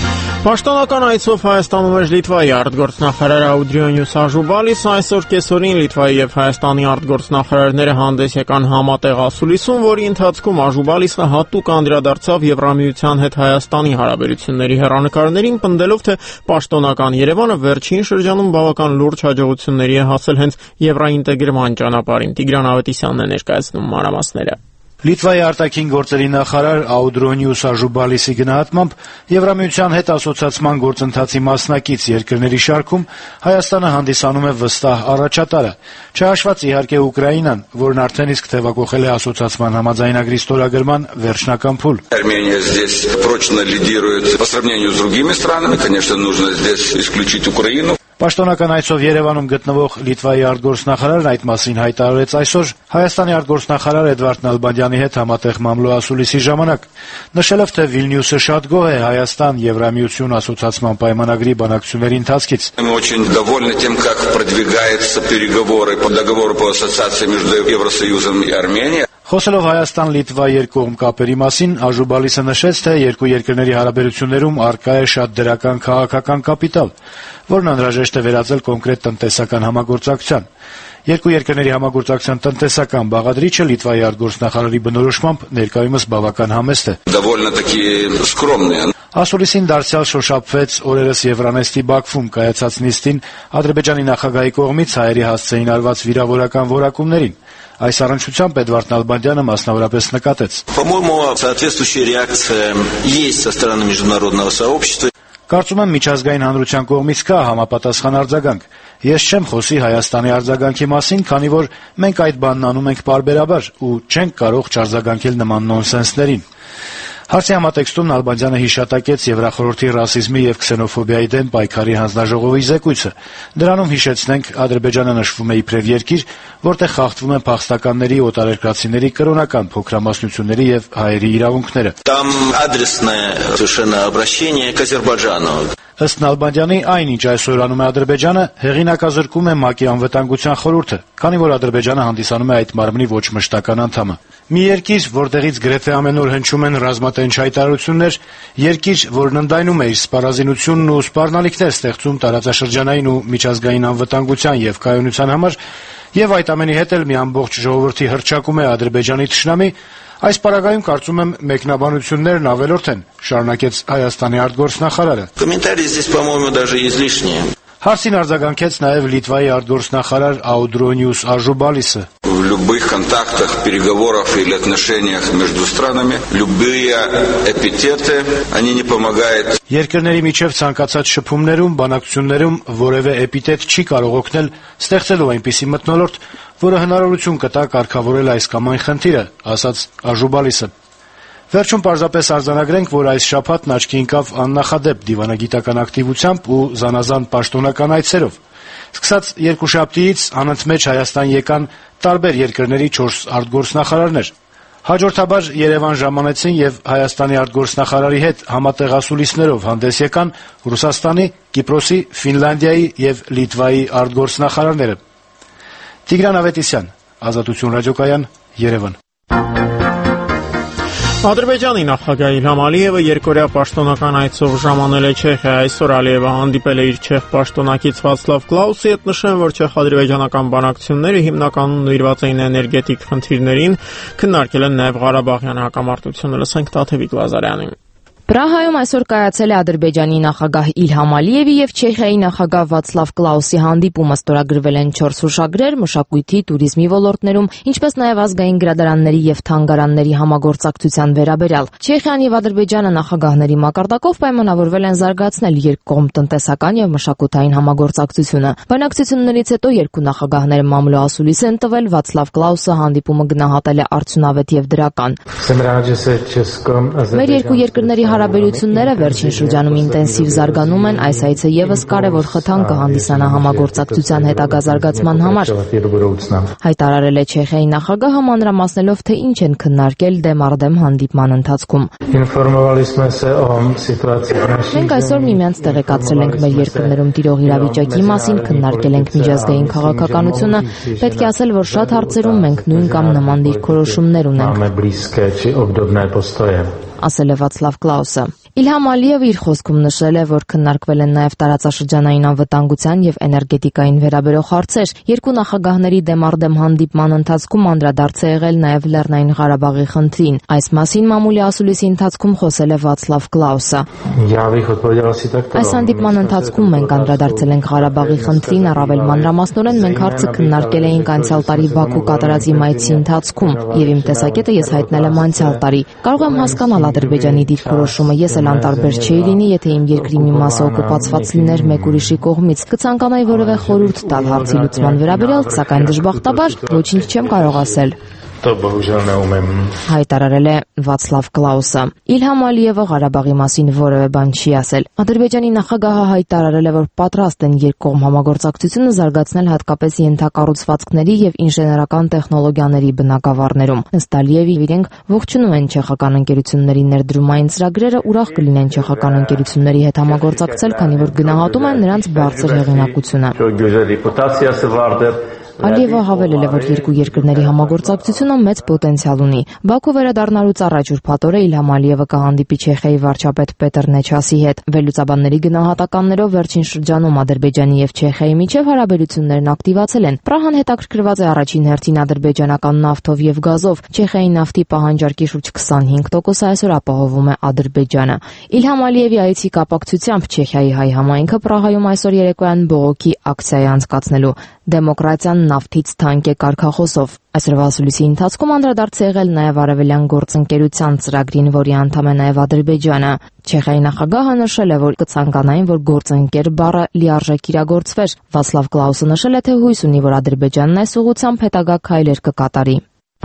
Պաշտոնական այցով Հայաստանում էր Լիտվայի արտգործնախարար Աուդրիոնյուս Աժուբալիս, այսօր կեսօրին Լիտվայի եւ Հայաստանի արտգործնախարարները հանդես եկան համատեղ ասուլիսում, որի ընթացքում Աժուբալիսը հատուկ անդրադարձավ Եվրամիության հետ Հայաստանի հարաբերությունների հեռանկարներին, պնդելով, թե պաշտոնական Երևանը վերջին շրջանում բավական լուրջ հաջողությունների է հասել հենց եվրաինտեգրման ճանապարհին։ Տիգրան Ավետիսյանն է ներկայացնում մանրամասները։ Լիտվայի արտաքին գործերի նախարար Աուդրոնիուս Աժուբալիսի գնահատմամբ Եվրամիության հետ ասոցիացման գործընթացի մասնակից երկրների շարքում Հայաստանը հանդիսանում է վստահ առաջատարը, չհաշված իհարկե Ուկրաինան, որն արդեն իսկ թեւակոխել է ասոցիացման համաձայնագրի ստորագրման վերջնական փուլ։ Армения здесь прочно лидирует по сравнению с другими странами, конечно, нужно здесь исключить Украину. Պաշտոնական այցով Երևանում գտնվող Լիտվայի արտգործնախարարն այդ մասին հայտարարեց այսօր Հայաստանի արտգործնախարար Էդվարդ Նալբանդյանի հետ համատեղ մամլո ասուլիսի ժամանակ, նշելով, թե Վիլնյուսը շատ գոհ է Հայաստան-Եվրամիություն ասոցիացման պայմանագրի բանակցությունների ընթացքից։ Мы очень довольны тем, как продвигаются переговоры по договору по ассоциации между Евросоюзом и Арменией. Խոսելով Հայաստան-Լիտվա երկկողմ կապերի մասին, Աժուբալիսը նշեց, թե երկու երկրների հարաբերություններում առկա է շատ դրական քաղաքական կապիտալ, որն անհրաժեշտ է վերածել կոնկրետ տնտեսական համագործակցության։ Երկու երկրների համագործակցության տնտեսական բաղադրիչը Լիտվայի արտգործնախարարի բնորոշմամբ ներկայումս բավական համեստ է։ Довольно-таки скромные. Ասուլիսին դարձյալ շոշափվեց օրերս Եվրանեստի Բաքվում կայացած նիստին Ադրբեջանի նախագահի կողմից հայերի հասցեին արված վիրավորական որակումներին։ Այս առնչությամբ Էդվարդ Նալբանդյանը մասնավորապես նկատեց. По-моему, соответствующая реакция есть со стороны международного сообщества. Կարծում եմ միջազգային հանրության կողմից կա համապատասխան արձագանք։ Ես չեմ խոսի Հայաստանի արձագանքի մասին, քանի որ մենք այդ բանն անում ենք պարբերաբար ու չենք կարող չարձագանքել նման նոնսենսներին։ Հարցի համատեքստում Նալբանդյանը հիշատակեց Եվրախորհրդի ռասիզմի եւ քսենոֆոբիայի դեմ պայքարի հանձնաժողովի զեկույցը։ Դրանում հիշեցնենք Ադրբեջանը նշվում է իբրև երկիր, որտեղ խախտվում են փախստականների, օտարերկրացիների կրոնական փոքրամասնությունների եւ հայերի իրավունքները։ Там адресное совершенно обращение к Азербайджану. Ըստ Նալբանդյանի, այնինչ այսօր անում է Ադրբեջանը, հեղինակազրկում է ՄԱԿ-ի անվտանգության խորհուրդը, քանի որ Ադրբեջանը հանդիսանում է այդ մարմնի ոչ մշտական անդամը։ Մի երկիր, որտեղից գրեթե ամեն օր հնչում են ռազմատենչ հայտարարություններ, երկիր, որն ընդայնում է իր սպառազինությունն ու սպառնալիքներ ստեղծում տարածաշրջանային ու միջազգային անվտանգության եւ կայունության համար, եւ այդ ամենի հետ էլ մի ամբողջ ժողովրդի հռչակում է Ադրբեջանի թշնամի, այս պարագայում կարծում եմ մեկնաբանություններն ավելորդ են, շարունակեց Հայաստանի արտգործնախարարը։ Комментарии здесь, по-моему, даже излишние. Հարցին արձագանքեց նաև Լիտվայի արտգործնախարար Աուդրոնիուս Աժուբալիսը։ В любых контактах, переговорах или отношениях между странами любые эпитеты, они не помогают. Երկրների միջև ցանկացած շփումներում, բանակցություններում որևէ էպիտետ չի կարող օգնել ստեղծելու այնպիսի մթնոլորտ, որը հնարավորություն կտա կարգավորել այս կամ այն խնդիրը, ասաց Աժուբալիսը։ Վերջում պարզապես արձանագրենք, որ այս շաբաթն աչքի ընկավ աննախադեպ դիվանագիտական ակտիվությամբ ու զանազան պաշտոնական այցերով։ Սկսած երկուշաբթիից անընդմեջ Հայաստան եկան տարբեր երկրների 4 արտգործնախարարներ։ Հաջորդաբար Երևան ժամանեցին եւ Հայաստանի արտգործնախարարի հետ համատեղ ասուլիսներով հանդես եկան Ռուսաստանի, Կիպրոսի, Ֆինլանդիայի եւ Լիտվայի արտգործնախարարները։ Տիգրան Ավետիսյան, Ազատություն ռադիոկայան, Երևան։ Ադրբեջանի նախագահ Իլհամ Ալիևը երկօրյա պաշտոնական այցով ժամանել է Չեխիա։ Այսօր Ալիևը հանդիպել է իր չեխ պաշտոնակից Վացլավ Կլաուսի հետ, նշեմ, որ չեխ-ադրբեջանական բանակցությունները հիմնականում նվիրված էին էներգետիկ խնդիրներին, քննարկել են նաև Ղարաբաղյան հակամարտությունը։ Լսենք Տաթևիկ Լազարյանին։ Պրահայում այսօր կայացել է Ադրբեջանի նախագահ Իլհամ Ալիևի եւ Չեխիայի նախագահ Վացլավ Կլաուսի հանդիպումը, ստորագրվել են 4 հուշագրեր մշակույթի, туриզմի ոլորտներում, ինչպես նաեւ ազգային գրադարանների եւ թանգարանների համագործակցության վերաբերյալ։ Չեխիան եւ Ադրբեջանը նախագահների մակարդակով պայմանավորվել են զարգացնել երկկողմ տնտեսական եւ մշակութային համագործակցությունը։ Բանակցություններից հետո երկու նախագահները մամլո ասուլիս են տվել, Վացլավ Կլաուսը հանդիպումը գնահատել է արդյունավետ եւ դրական։ Մեր երկու երկրների հարաբերությունները վերջին շրջանում ինտենսիվ զարգանում են, այս այցը եւս կարևոր խթան կհանդիսանա համագործակցության հետագա զարգացման համար։ Հայտարարել է Չեխիայի նախագահը, մանրամասնելով, թե ինչ են քննարկել դեմ-առդեմ հանդիպման ընթացքում։ Մենք այսօր միմյանց տեղեկացրել ենք մեր երկրներում տիրող իրավիճակի մասին, քննարկել ենք միջազգային քաղաքականությունը, պետք է ասել, որ շատ հարցերում մենք նույն կամ նման դիրքորոշումներ ունենք։ ասել է Վացլավ Կլաուսը։ Իլհամ Ալիևը իր խոսքում նշել է, որ քննարկվել են նաև տարածաշրջանային անվտանգության եւ էներգետիկային վերաբերող հարցեր։ Երկու նախագահների դեմառդեմ հանդիպման ընթացքում անդրադարձ է եղել նաև Լեռնային Ղարաբաղի խնդրին։ Այս մասին մամուլի ասուլիսի ընթացքում խոսել է Վացլավ Կլաուսը։ Այս հանդիպման ընթացքում մենք անդրադարձել ենք Ղարաբաղի խնդրին, առավել մանրամասնորեն մենք հարցը քննարկել էինք անցյալ տարի Բաքու կատարած իմ այցի ընթացքում, եւ իմ տեսակետը ես հայտնել եմ անցյալ տարի։ Կարող եմ հասկանալ Ադրբեջանի դիրքորոշումը, ես էլ անտարբեր չէի լինի, եթե իմ երկրի մի մասը օկուպացված լիներ մեկ ուրիշի կողմից։ Կցանկանայի որևէ խորհուրդ տալ հարցի լուծման վերաբերյալ, սակայն դժբախտաբար ոչինչ չեմ կարող ասել։ Հայտարարել է Վացլավ Կլաուսը։ Իլհամ Ալիևը Ղարաբաղի մասին որևէ բան չի ասել։ Ադրբեջանի նախագահը հայտարարել է, որ պատրաստ են երկկողմ համագործակցությունը զարգացնել հատկապես ենթակառուցվածքների եւ ինժեներական տեխնոլոգիաների բնագավառներում։ Ըստ Ալիևի, իրենք ողջունում են չեխական ընկերությունների ներդրումային ծրագրերը, ուրախ կլինեն չեխական ընկերությունների հետ համագործակցել, քանի որ գնահատում են նրանց բարձր հեղինակությունը։ Ալիևը հավելել է, որ երկու երկրների համագործակցությունը մեծ պոտենցիալ ունի։ Բաքու վերադառնալուց առաջ ուրբաթ օրը Իլհամ Ալիևը կհանդիպի Չեխիայի վարչապետ Պետր Նեչասի հետ։ Վերլուծաբանների գնահատականներով վերջին շրջանում Ադրբեջանի եւ Չեխիայի միջև հարաբերություններն ակտիվացել են։ Պրահան հետաքրքրված է առաջին հերթին ադրբեջանական նավթով եւ գազով։ Չեխիայի նավթի պահանջարկի շուրջ 25% այսօր ապահովում է Ադրբեջանը։ Իլհամ Ալիևի այցի կապակցությամբ Չեխիայի հայ համայնքը Պրահայում այսօր երեկոյան բողոքի ակցիա է անցկացնելու դեմոկրատիան նավթից թանկ է կարգախոսով։ Այսօրվա ասուլիսի ընթացքում անդրադարձ է եղել նաև Արևելյան գործընկերության ծրագրին, որի անդամ է նաև Ադրբեջանը։ Չեխիայի նախագահը նշել է, որ կցանկանային, որ գործընկեր բառը լիարժեք իրագործվեր։ Վացլավ Կլաուսը նշել է, թե հույս ունի, որ Ադրբեջանն այս ուղղությամբ հետագա քայլեր կկատարի։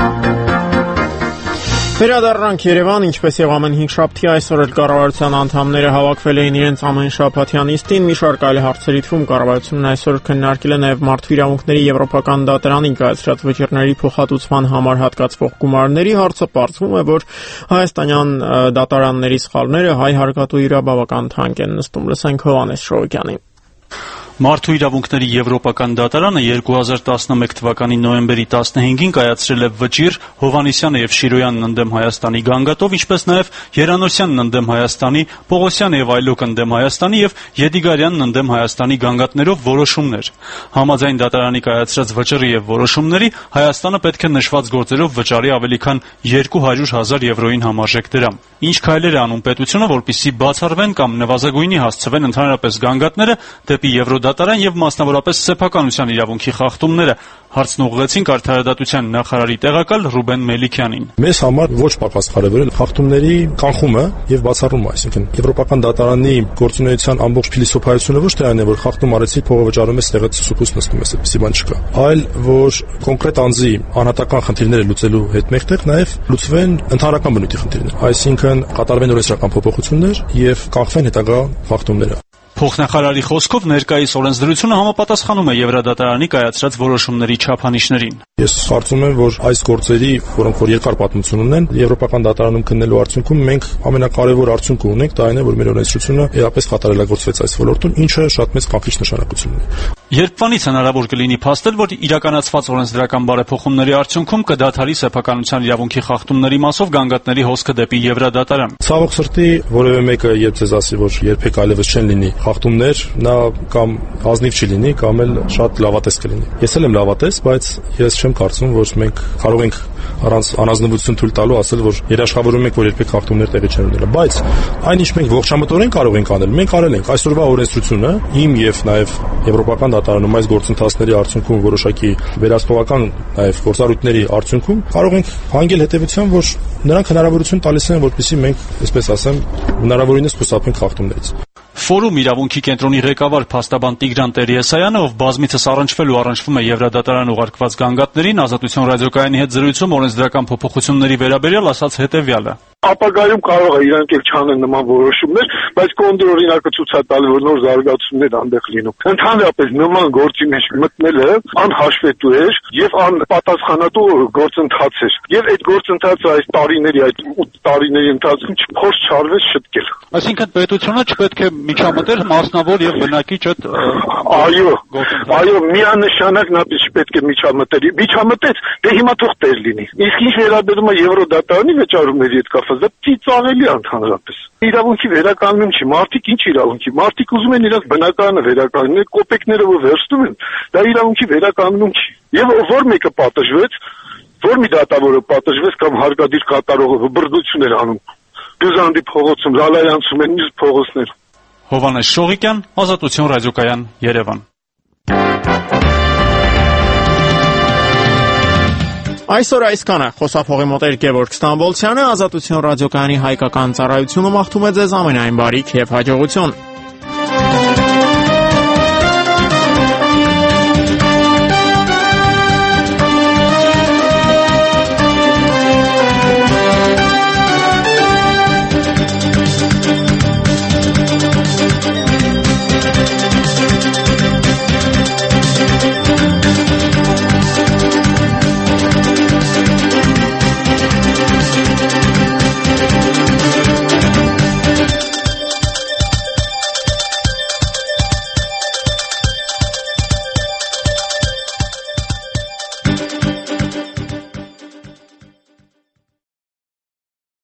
Վերադառնանք Երևան, ինչպես եւ ամեն 5 շաբթի այսօր էլ կառավարության անդամները հավաքվել էին իրենց ամեն շաբաթյան նիստին։ Մի շարք այլ հարցերի թվում կառավարությունն այսօր քննարկել է նաեւ մարդու իրավունքների եվրոպական դատարանին կայացրած վճիռների փոխհատուցման համար հատկացվող գումարների հարցը։ Պարզվում է, որ հայաստանյան դատարանների սխալները հայ հարկատու իրա բավական թանկ են նստում։ Լսենք Հովհաննես Շողոկյանին։ Մարդու իրավունքների եվրոպական դատարանը 2011 թվականի նոյեմբերի 15-ին կայացրել է վճիռ Հովհաննիսյանը եւ Շիրոյանն ընդդեմ Հայաստանի գանգատով, ինչպես նաեւ Երանոսյանն ընդդեմ Հայաստանի, Պողոսյանը եւ Այլոկ ընդդեմ Հայաստանի եւ Եդիգարյանն ընդդեմ Հայաստանի գանգատներով որոշումներ։ Համաձայն դատարանի կայացրած վճռի եւ որոշումների Հայաստանը պետք է նշված գործերով վճարի ավելի քան 200,000 եվրոին համարժեք դրամ։ Ինչ քայլեր է անում պետությունը, որպեսզի բացառվեն կամ նվազագույնի հասցվեն ընդհանրապես գանգատները դեպի Եվրոդատարան եւ մասնավորապես սեփականության իրավունքի խախտումները, հարցն ուղղեցինք Արդարադատության նախարարի տեղակալ Ռուբեն Մելիքյանին։ Մեզ համար ոչ պակաս կարևոր է խախտումների կանխումը եւ բացառումը, այսինքն Եվրոպական դատարանի գործունեության ամբողջ փիլիսոփայությունը ոչ թե այն է, որ խախտում արեցի, փողը վճարում ես, տեղից սուպուս նստում ես, այդպեսի բան չկա, այլ որ կոնկրետ անձի անհատական խնդիրները լուծելու հետ մեկտեղ նաեւ լուծվեն ընդհանրական բնույթի խնդիրներ, այսինքն կատարվեն օրենսդրական փոփոխություններ եւ կանխվեն հետագա խախտումները։ Փոխնախարարի խոսքով ներկայիս օրենսդրությունը համապատասխանում է Եվրոդատարանի կայացրած որոշումների չափանիշներին։ Ես կարծում եմ, որ այս գործերի, որոնք որ երկար պատմություն ունեն, Եվրոպական դատարանում քննելու արդյունքում մենք ամենակարևոր արդյունքը ունենք, դա այն է, որ մեր օրենսդրությունը էապես կատարելագործվեց այս ոլորտում, ինչը շատ մեծ կանխիչ նշանակություն ունի։ Երբվանից հնարավոր կլինի փաստել, որ իրականացված օրենսդրական բարեփոխումների արդյունքում կդադարի սեփականության իրավունքի խախտումների մասով գանգատների հոսքը դեպի Եվրոդատարան։ Ցավոք սրտի որևէ մեկը երբ ձեզ ասի, որ երբեք այլևս չեն լինի խախտումներ, նա կամ ազնիվ չի լինի, կամ էլ շատ լավատես կլինի։ Ես էլ եմ լավատես, բայց ես չեմ կարծում, որ մենք կարող ենք առանց անազնվություն թույլ տալու ասել, որ երաշխավորում ենք, որ երբեք խախտումներ տեղի չեն ունենա։ Բայց այն ինչ մենք ողջամտորեն կարող ենք անել, մենք արել ենք։ Այսօրվա օրենսդրությունը իմ եւ նաեւ Եվրոպական դատարանում այս գործընթացների արդյունքում որոշակի վերահսկողական նաեւ գործառույթների արդյունքում կարող ենք հանգել հետեւության, որ նրանք հնարավորություն տալիս են, որպեսզի մենք, այսպես ասեմ, հնարավորինս խուսափենք խախտումներից։ Ֆորում իրավունքի կենտրոնի ղեկավար փաստաբան Տիգրան Տերիեսայանը, ով բազմիցս առնչվել ու առնչվում է Եվրոդատարան ուղարկված գանգատներին, Ազատություն ռադիոկայանի հետ զրույցում օրենսդրական փոփոխությունների վերաբերյալ ասաց հետևյալը. Ապագայում կարող է իրանք էլ չանեն նման որոշումներ, բայց կոնդի օրինակը ցույց է տալի, որ նոր զարգացումներ այնտեղ լինում։ Ընդհանրապես նման գործի մեջ մտնելը անհաշվետու էր եւ անպատասխանատու գործընթաց էր։ Եվ այդ գործընթացը այս տարիների, այդ 8 տարիների ընթացքում չփորձ չարվեց շտկել։ Այսինքն պետությունը չպետք է միջամտել մասնավոր եւ բնակիչ այդ Այո, միանշանակ նա պետք է միջամտել։ Միջամտեց, դե հիմա թող տեր լինի։ Իսկ ինչ վերաբերում է Եվրոդատարանի վճարումների հետ կապ ասած, դա ծիծաղելի է ընդհանրապես։ Իրավունքի վերականգնում չի, մարդիկ ինչ իրավունքի, մարդիկ ուզում են իրենց բնակարանը վերականգնել, կոպեկները որ վերցնում են, դա իրավունքի վերականգնում չի։ Եվ որ մեկը պատժվեց, որ մի դատավորը պատժվեց կամ հարկադիր կատարողը բռնություն էր անում, Գյուզանդի փողոցում, Զալայանցում են մյուս փողոցներ։ Հովհաննես Շողիկյան, Ազատություն ռադիոկայան, Երևան։ Այսօր այսքանը, խոսափողի մոտ Գևորգ Ստամբոլցյանը, Ազատություն ռադիոկայանի հայկական ծառայությունում աղթում է ձեզ ամենայն բարիք եւ հաջողություն։